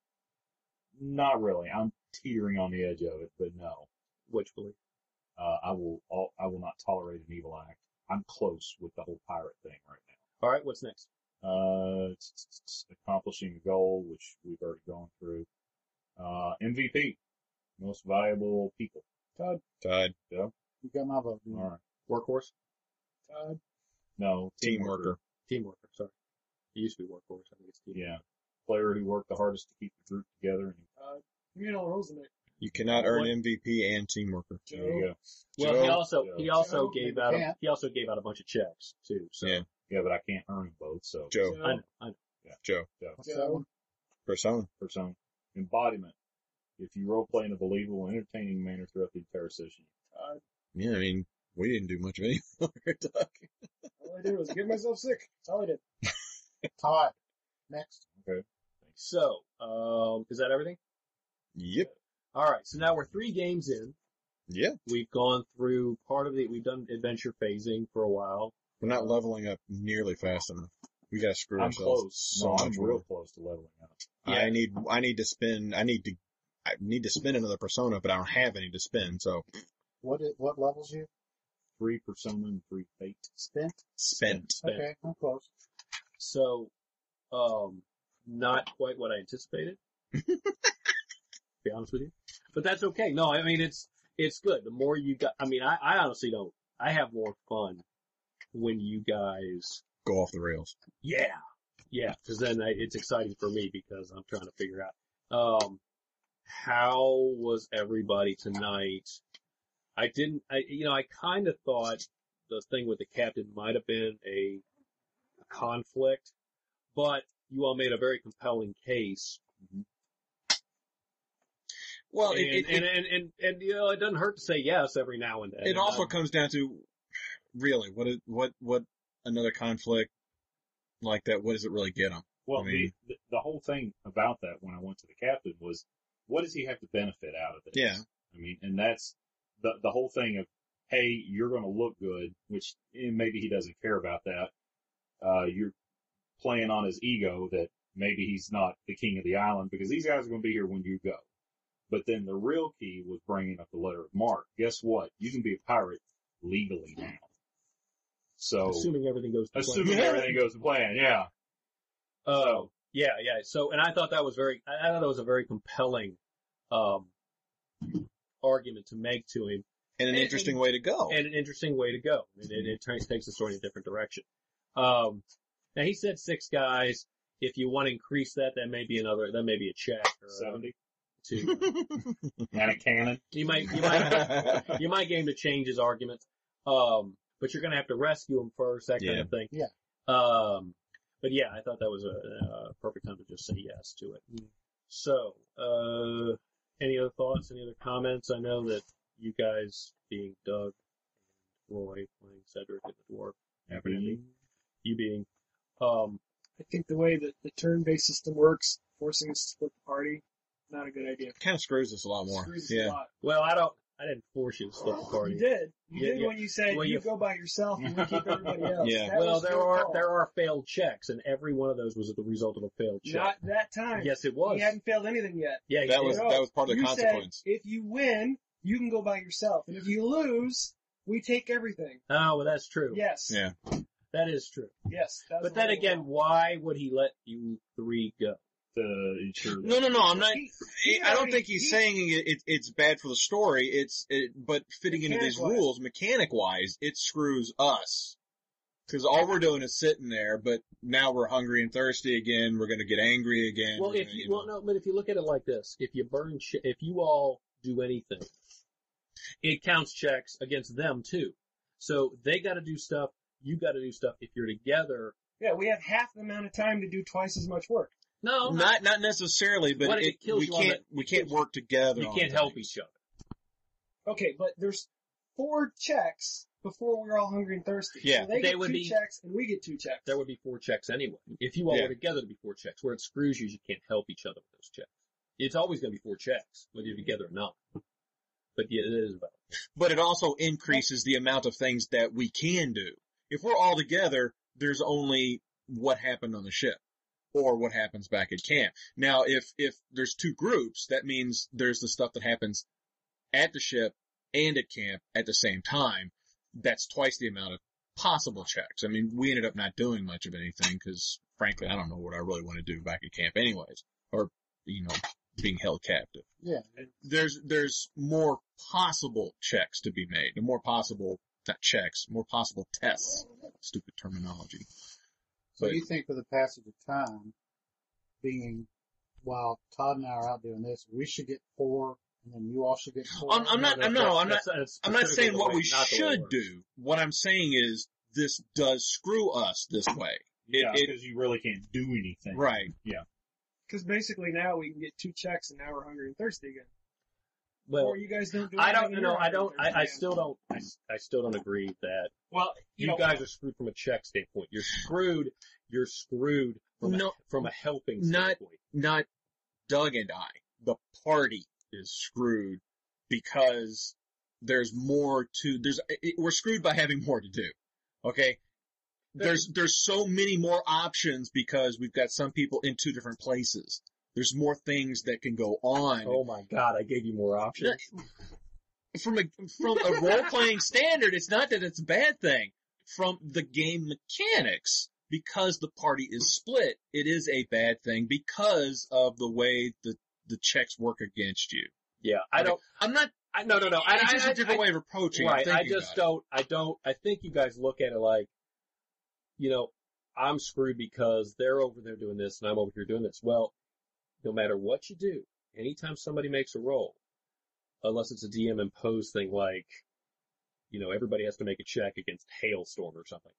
Not really. I'm teetering on the edge of it, but no. Which belief? Uh, I will. I'll, I will not tolerate an evil act. I'm close with the whole pirate thing right All right. What's next? now. Uh, it's, it's, it's accomplishing a goal, which we've already gone through. Uh, M V P, most valuable people. Todd, Todd. Joe. you got my vote. All right. Workhorse. Todd, No, Team team worker. Team worker. Sorry. It used to be workhorse. I think it's team. Yeah. Player who worked the hardest to keep the group together. And Todd. You know Rosennick. You cannot earn What? M V P and team worker. there you go. Well, he Joe. also Joe. he also Joe, gave you out a, can't. he also gave out a bunch of checks too. So Yeah. Yeah, but I can't earn them both. So Joe. I know. I know. Joe. What's that one? Persona. persona. Embodiment. If you role play in a believable, entertaining manner throughout the entire session. Todd. Yeah, I mean, we didn't do much of anything. while we were talking. All I did was get myself sick. That's all I did. Todd. Next. So, um, is that everything? Yep. All right. So now we're three games in. Yeah. We've gone through part of the, we've done adventure phasing for a while. We're not leveling up nearly fast enough. We gotta screw I'm ourselves close. so No, I'm much real more. close to leveling up. I need, I need to spend, I need to, I need to spend another persona, but I don't have any to spend, so What it, what levels you? Three persona and three fate. Spent? spent. Spent. Okay, I'm close. So, um, not quite what I anticipated. to be honest with you. But that's okay. No, I mean, it's, it's good. The more you got, I mean, I, I honestly don't, I have more fun when you guys Go off the rails. Yeah, yeah, because then I, it's exciting for me because I'm trying to figure out um, how was everybody tonight. I didn't, I you know, I kind of thought the thing with the captain might have been a conflict, but you all made a very compelling case. Well, and, it, it, and, and, and, and, you know, it doesn't hurt to say yes every now and then. it also Um, comes down to, really, what, is, what, what another conflict like that, what does it really get them? Well, I mean- the, the the whole thing about that when I went to the captain was, what does he have to benefit out of this? Yeah. I mean, and that's the the whole thing of, hey, you're going to look good, which eh, maybe he doesn't care about that. Uh, you're playing on his ego that maybe he's not the king of the island because these guys are going to be here when you go. But then the real key was bringing up the letter of marque. Guess what? You can be a pirate legally now. So, assuming everything goes to plan. assuming everything goes to plan, yeah. Oh, yeah, yeah. So, and I thought that was very, I thought that was a very compelling, um, argument to make to him, And an And- interesting and- way to go. and an interesting way to go. And it, it turns, takes the story in a different direction. Um, now he said six guys. If you want to increase that, that may be another, that may be a check or seventy. two. And a cannon. You might, you might, you might get him to change his argument. Um, but you're going to have to rescue him first, that kind Yeah. of thing. Yeah. Um, but yeah, I thought that was a, a perfect time to just say yes to it. So, uh, any other thoughts? Any other comments? I know that you guys, being Doug and Roy, playing Cedric and the dwarf, Happening. you being, um, I think the way that the turn-based system works, forcing us to split the party, not a good idea. Kind of screws us a lot more. Screws us Yeah. a lot. well, I don't, I didn't force you to split the party. You did. You Yeah, did yeah. when you said Well, you you- go by yourself and we keep everybody else. Yeah. That Well, was there your are, call. there are failed checks, and every one of those was the result of a failed check. Not that time. Yes, it was. He hadn't failed anything yet. Yeah, he That did. was, No, that was part of the you consequence. Said, if you win, you can go by yourself. And if you lose, we take everything. Oh, well, that's true. Yes. Yeah. That is true. Yes. That was But the then whole again, call. why would he let you three go? To ensure that. No, no, no, I'm not, He- he I don't already- think he's he- saying it, it, it's bad for the story. It's, it, but fitting into these Mechanic-wise. rules, mechanic wise, it screws us. Cause all we're doing is sitting there, but now we're hungry and thirsty again. We're gonna get angry again. Well, we're if gonna, you, well, no, but if you look at it like this, if you burn, che- if you all do anything, it counts checks against them too. So they got to do stuff. You got to do stuff. If you're together, Yeah, we have half the amount of time to do twice as much work. no, Not, not necessarily, but What if it, it kills we you on can't, the- we can't kills- work together. you on can't help things. each other. Okay, but there's four checks before we're all hungry and thirsty. Yeah. So they, They get would two be- checks and we get two checks. There would be four checks anyway. If you all Yeah. were together, it'd be four checks. Where it screws you, is you can't help each other with those checks. It's always going to be four checks, whether you're together or not. But yeah, it is about. But it also increases the amount of things that we can do. If we're all together, there's only what happened on the ship or what happens back at camp. Now, if, if there's two groups, that means there's the stuff that happens at the ship and at camp at the same time. That's twice the amount of possible checks. I mean, we ended up not doing much of anything because frankly, I don't know what I really want to do back at camp anyways, or, you know, being held captive. Yeah. There's, there's more possible checks to be made, and more possible, not checks, more possible tests. Stupid terminology. So But- you think with the passage of time, being while Todd and I are out doing this, we should get four, and then you all should get four. I'm, I'm not, I'm no, I'm not, That's- that's I'm not specifically saying the what way- we not the way it should works. do. What I'm saying is this does screw us this way. It, Yeah, it, because you really can't do anything. right. Because basically now we can get two checks and now we're hungry and thirsty again. Well, or you guys don't do I don't anything know. and I you're don't. hungry and I, I thirsty still don't. I, s- I still don't agree that Well, you, you know, guys are screwed from a check standpoint. You're screwed. You're screwed from No, a, from a helping not- standpoint. Not Doug and I. The party is screwed because there's more to, there's, it, we're screwed by having more to do. Okay? There's, there's so many more options because we've got some people in two different places. There's more things that can go on. Oh my God, I gave you more options. From a, from a role-playing standard, it's not that it's a bad thing. From the game mechanics, because the party is split, it is a bad thing because of the way the, the checks work against you. Yeah, I don't, I'm not, I, no, no, no. I, it's I, just I, a different I, way of approaching right, it. I just don't, I don't, I think you guys look at it like, you know, I'm screwed because they're over there doing this and I'm over here doing this. Well, no matter what you do, anytime somebody makes a roll, unless it's a D M imposed thing like, you know, everybody has to make a check against Hailstorm or something.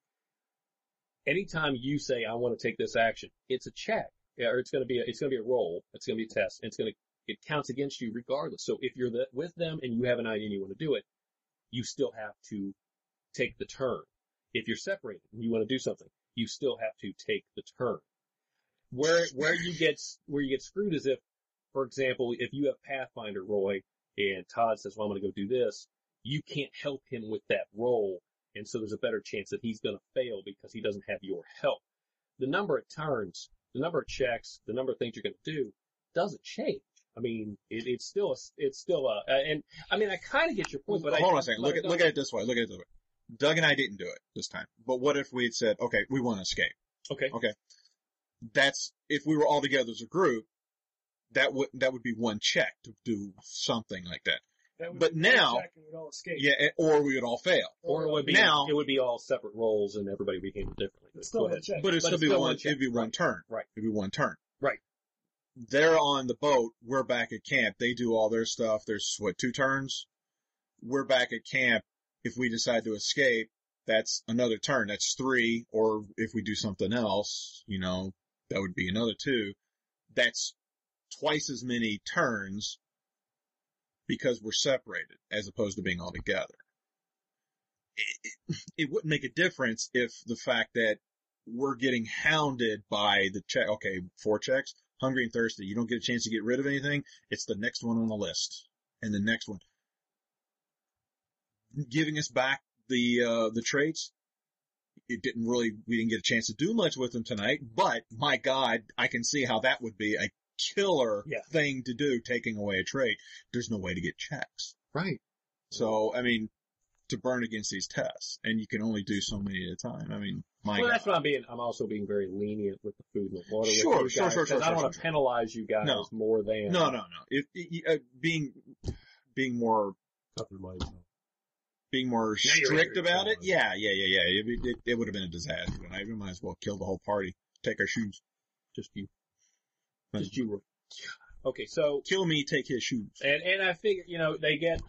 Anytime you say, I want to take this action, it's a check. Yeah, or it's going to be a, it's going to be a roll. It's going to be a test. And it's going to, it counts against you regardless. So if you're the, with them and you have an idea and you want to do it, you still have to take the turn. If you're separated and you want to do something, you still have to take the turn. Where, where you get, where you get screwed is if, for example, if you have Pathfinder, Roy, and Todd says, well, I'm going to go do this, you can't help him with that roll. And so there's a better chance that he's going to fail because he doesn't have your help. The number of turns, the number of checks, the number of things you're going to do doesn't change. I mean, it, it's still, a, it's still a, and I mean, I kind of get your point, but hold I, on a second. Look at, look at it this way. Look at it this way. Doug and I didn't do it this time. But what if we had said, okay, we want to escape? Okay. Okay. That's, if we were all together as a group, that would, that would be one check to do something like that. That would But be now- one check and we'd all escape. Yeah, or we would all fail. Or it would be, Now- it would be all separate roles and everybody would handle differently. It's still Go one ahead. check. But it'd But still it's be still one, one check. it'd be one turn. Right. It'd be one turn. Right. They're on the boat. We're back at camp. They do all their stuff. There's, what, two turns? We're back at camp. If we decide to escape, that's another turn. That's three. Or if we do something else, you know, that would be another two. That's twice as many turns because we're separated as opposed to being all together. It, it, it wouldn't make a difference if the fact that we're getting hounded by the check. Okay, four checks, hungry and thirsty. You don't get a chance to get rid of anything. It's the next one on the list and the next one. Giving us back the, uh, the traits. It didn't really, we didn't get a chance to do much with them tonight, but my God, I can see how that would be a killer Yeah. thing to do, taking away a trait. There's no way to get checks. Right. So, I mean, to burn against these tests, and you can only do so many at a time. I mean, my Well, God. that's what I'm being, I'm also being very lenient with the food and the water. with Sure, you sure, guys, sure, sure, 'cause I don't sure, want to sure. penalize you guys No. more than. No, no, no. If, if uh, being, being more, being more Now you're strict angry. about it, yeah, yeah, yeah, yeah. It, it, it would have been a disaster, and I might as well kill the whole party. Take our shoes. Just you. Just you. Roy. Okay, so, Kill me, take his shoes. and, and I figure, you know, they get,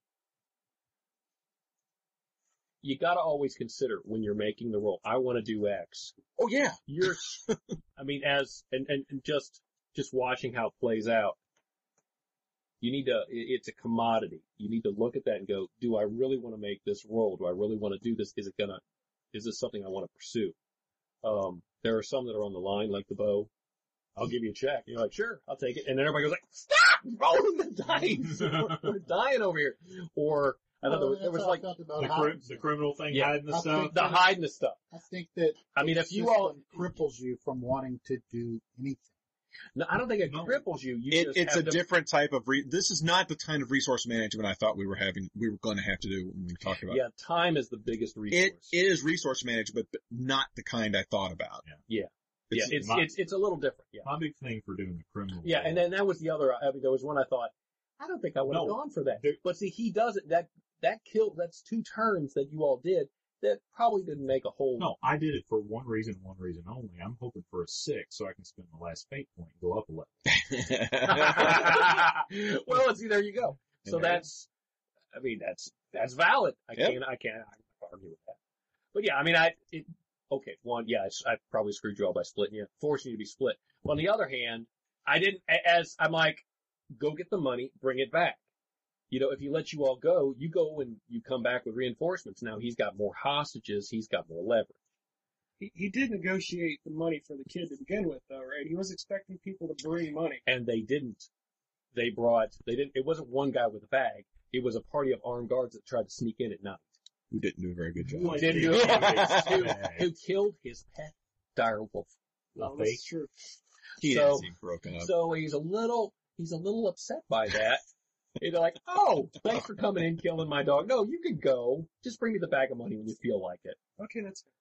you gotta always consider when you're making the roll, I want to do X. Oh yeah. You're, I mean, as, and, and and just, just watching how it plays out, you need to, it- it's a commodity. You need to look at that and go, do I really want to make this roll? Do I really want to do this? Is it gonna, is this something I want to pursue? Um, there are some that are on the line, like the bow. I'll give you a check. You're like, sure, I'll take it. And then everybody goes like, stop rolling the dice. we're, we're dying over here. Or, I thought there was, there was like, about The, cri- the criminal thing, Yeah. hiding the I stuff. think- the hiding the stuff. I think that I mean, the if you all, system cripples you from wanting to do anything. no, I don't think it No. cripples you. You It, just it's have a to, different type of re- this is not the kind of resource management I thought we were having, we were going to have to do when we talked about yeah, time is the biggest resource. it. It is resource management, but not the kind I thought about. Yeah. Yeah, It's- it's, my- it's, it's a little different. Yeah. My big thing for doing the criminal. Yeah, and then that was the other, I mean, there was one I thought, I don't think I would have No. gone for that. There- But see, he does it, that, that killed, that's two turns that you all did that probably didn't make a whole. No, I did it for one reason, one reason only. I'm hoping for a six so I can spend my last fate point and go up a level. Well, see, there you go. So Yeah. that's, I mean, that's, that's valid. I Yep. can't, I can't, I can't argue with that. But yeah, I mean, I, it, okay, one, yeah, it's, I probably screwed you all by splitting you, forcing you to be split. Well, on the other hand, I didn't, a- as, I'm like, go get the money, bring it back. You know, if he lets you all go, you go and you come back with reinforcements. Now he's got more hostages, he's got more leverage. He, he did negotiate the money for the kid to begin with, though, right? He was expecting people to bring money. And they didn't. They brought, they didn't, it wasn't one guy with a bag. it was a party of armed guards that tried to sneak in at night. Who didn't do a very good job. Who didn't do it. who, who killed his pet dire wolf. No, that's true. He So- didn't seem broken up. So he's a little, he's a little upset by that. And they're like, oh, thanks for coming in, killing my dog. No, you can go. Just bring me the bag of money when you feel like it. Okay, that's fair.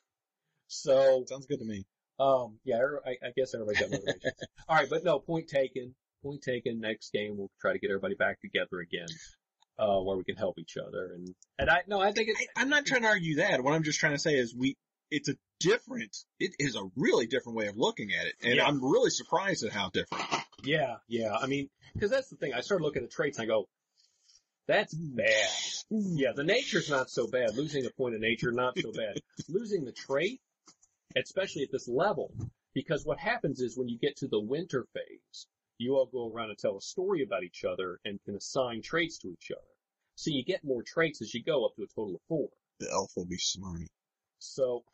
So, Sounds good to me. um, yeah, I, I guess everybody got motivations. All right, but no, point taken. Point taken. Next game, we'll try to get everybody back together again, uh, where we can help each other. And, and I, no, I think it's, I, I'm not trying to argue that. What I'm just trying to say is we, it's a different, it is a really different way of looking at it. And Yeah. I'm really surprised at how different. yeah, yeah. I mean, cause that's the thing. I started looking at traits and I go, that's bad. Yeah, the nature's not so bad. Losing a point of nature, not so bad. Losing the trait, especially at this level, because what happens is when you get to the winter phase, you all go around and tell a story about each other and can assign traits to each other. So you get more traits as you go up to a total of four. The elf will be smarmy. So,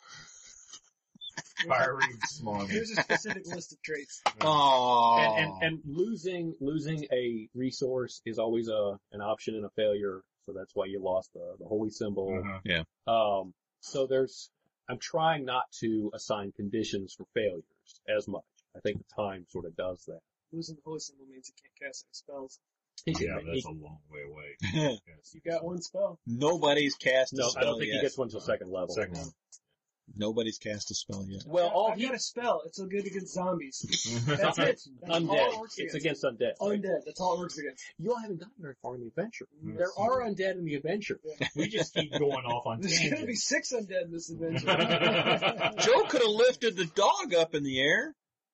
Fiery smog. Here's a specific list of traits. Oh. and, and, and losing, losing a resource is always a, an option and a failure. So that's why you lost the, the holy symbol. Uh-huh. Um, so there's, I'm trying not to assign conditions for failures as much. I think the time sort of does that. Losing the holy symbol means you can't cast any spells. He can- Yeah, he- that's a long way away. You got one spell. Nobody's cast a no, spell I don't think yet. he gets one until second level. Second one. Nobody's cast a spell yet. Well, all I he, got a spell. It's so good against zombies. That's it. That's all it undead. works It's against. against undead. right? Undead. That's all it works against. You all haven't gotten very far in the adventure. Mhm. There are undead in the adventure. We just keep going off on There's gonna be tangents. six undead in this adventure. Joe could have lifted the dog up in the air.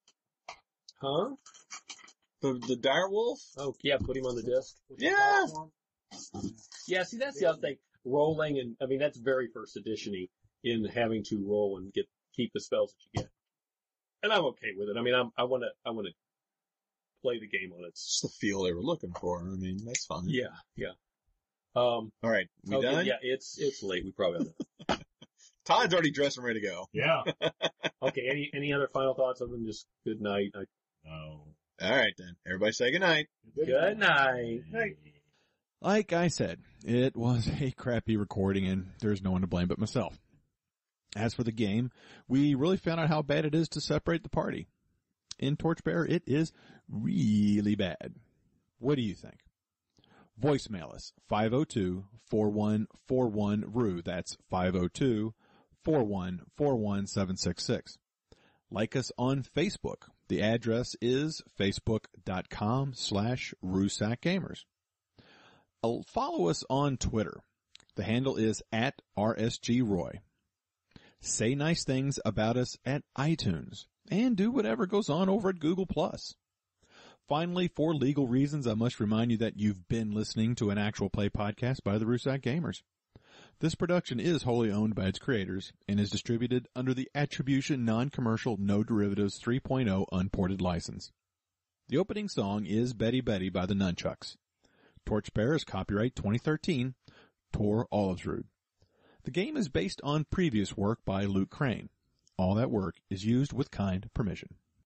Huh? The, the dire wolf. Oh, yeah, put him on the disc. Yeah. Yeah, see, that's the other thing. Rolling, and I mean, that's very first edition-y in having to roll and get keep the spells that you get. And I'm okay with it. I mean, I'm, I want to, I want to play the game on its. It's the feel they were looking for. I mean, that's fine. Yeah, yeah. Um, All right. We okay, done? yeah, it's it's late. We probably have to. Todd's already dressed and ready to go. Yeah. Okay, any any other final thoughts other than just good night? I, No. All right then. Everybody say goodnight. good night. Hey. Like I said, it was a crappy recording and there's no one to blame but myself. As for the game, we really found out how bad it is to separate the party. In Torchbearer, it is really bad. What do you think? Voicemail us, five oh two, four one four one, R U. That's five oh two, four one four one, seven six six. Like us on Facebook. The address is facebook.com slash RusakGamers. Uh, Follow us on Twitter. The handle is at R S G Roy. Say nice things about us at iTunes. And do whatever goes on over at Google Plus. Finally, for legal reasons, I must remind you that you've been listening to an actual play podcast by the Rusak Gamers. This production is wholly owned by its creators and is distributed under the Attribution Non-Commercial No Derivatives three point oh Unported License. The opening song is Betty Betty by the Nunchucks. Torchbearer is copyright twenty thirteen, Tor Olivesrud. The game is based on previous work by Luke Crane. All that work is used with kind permission.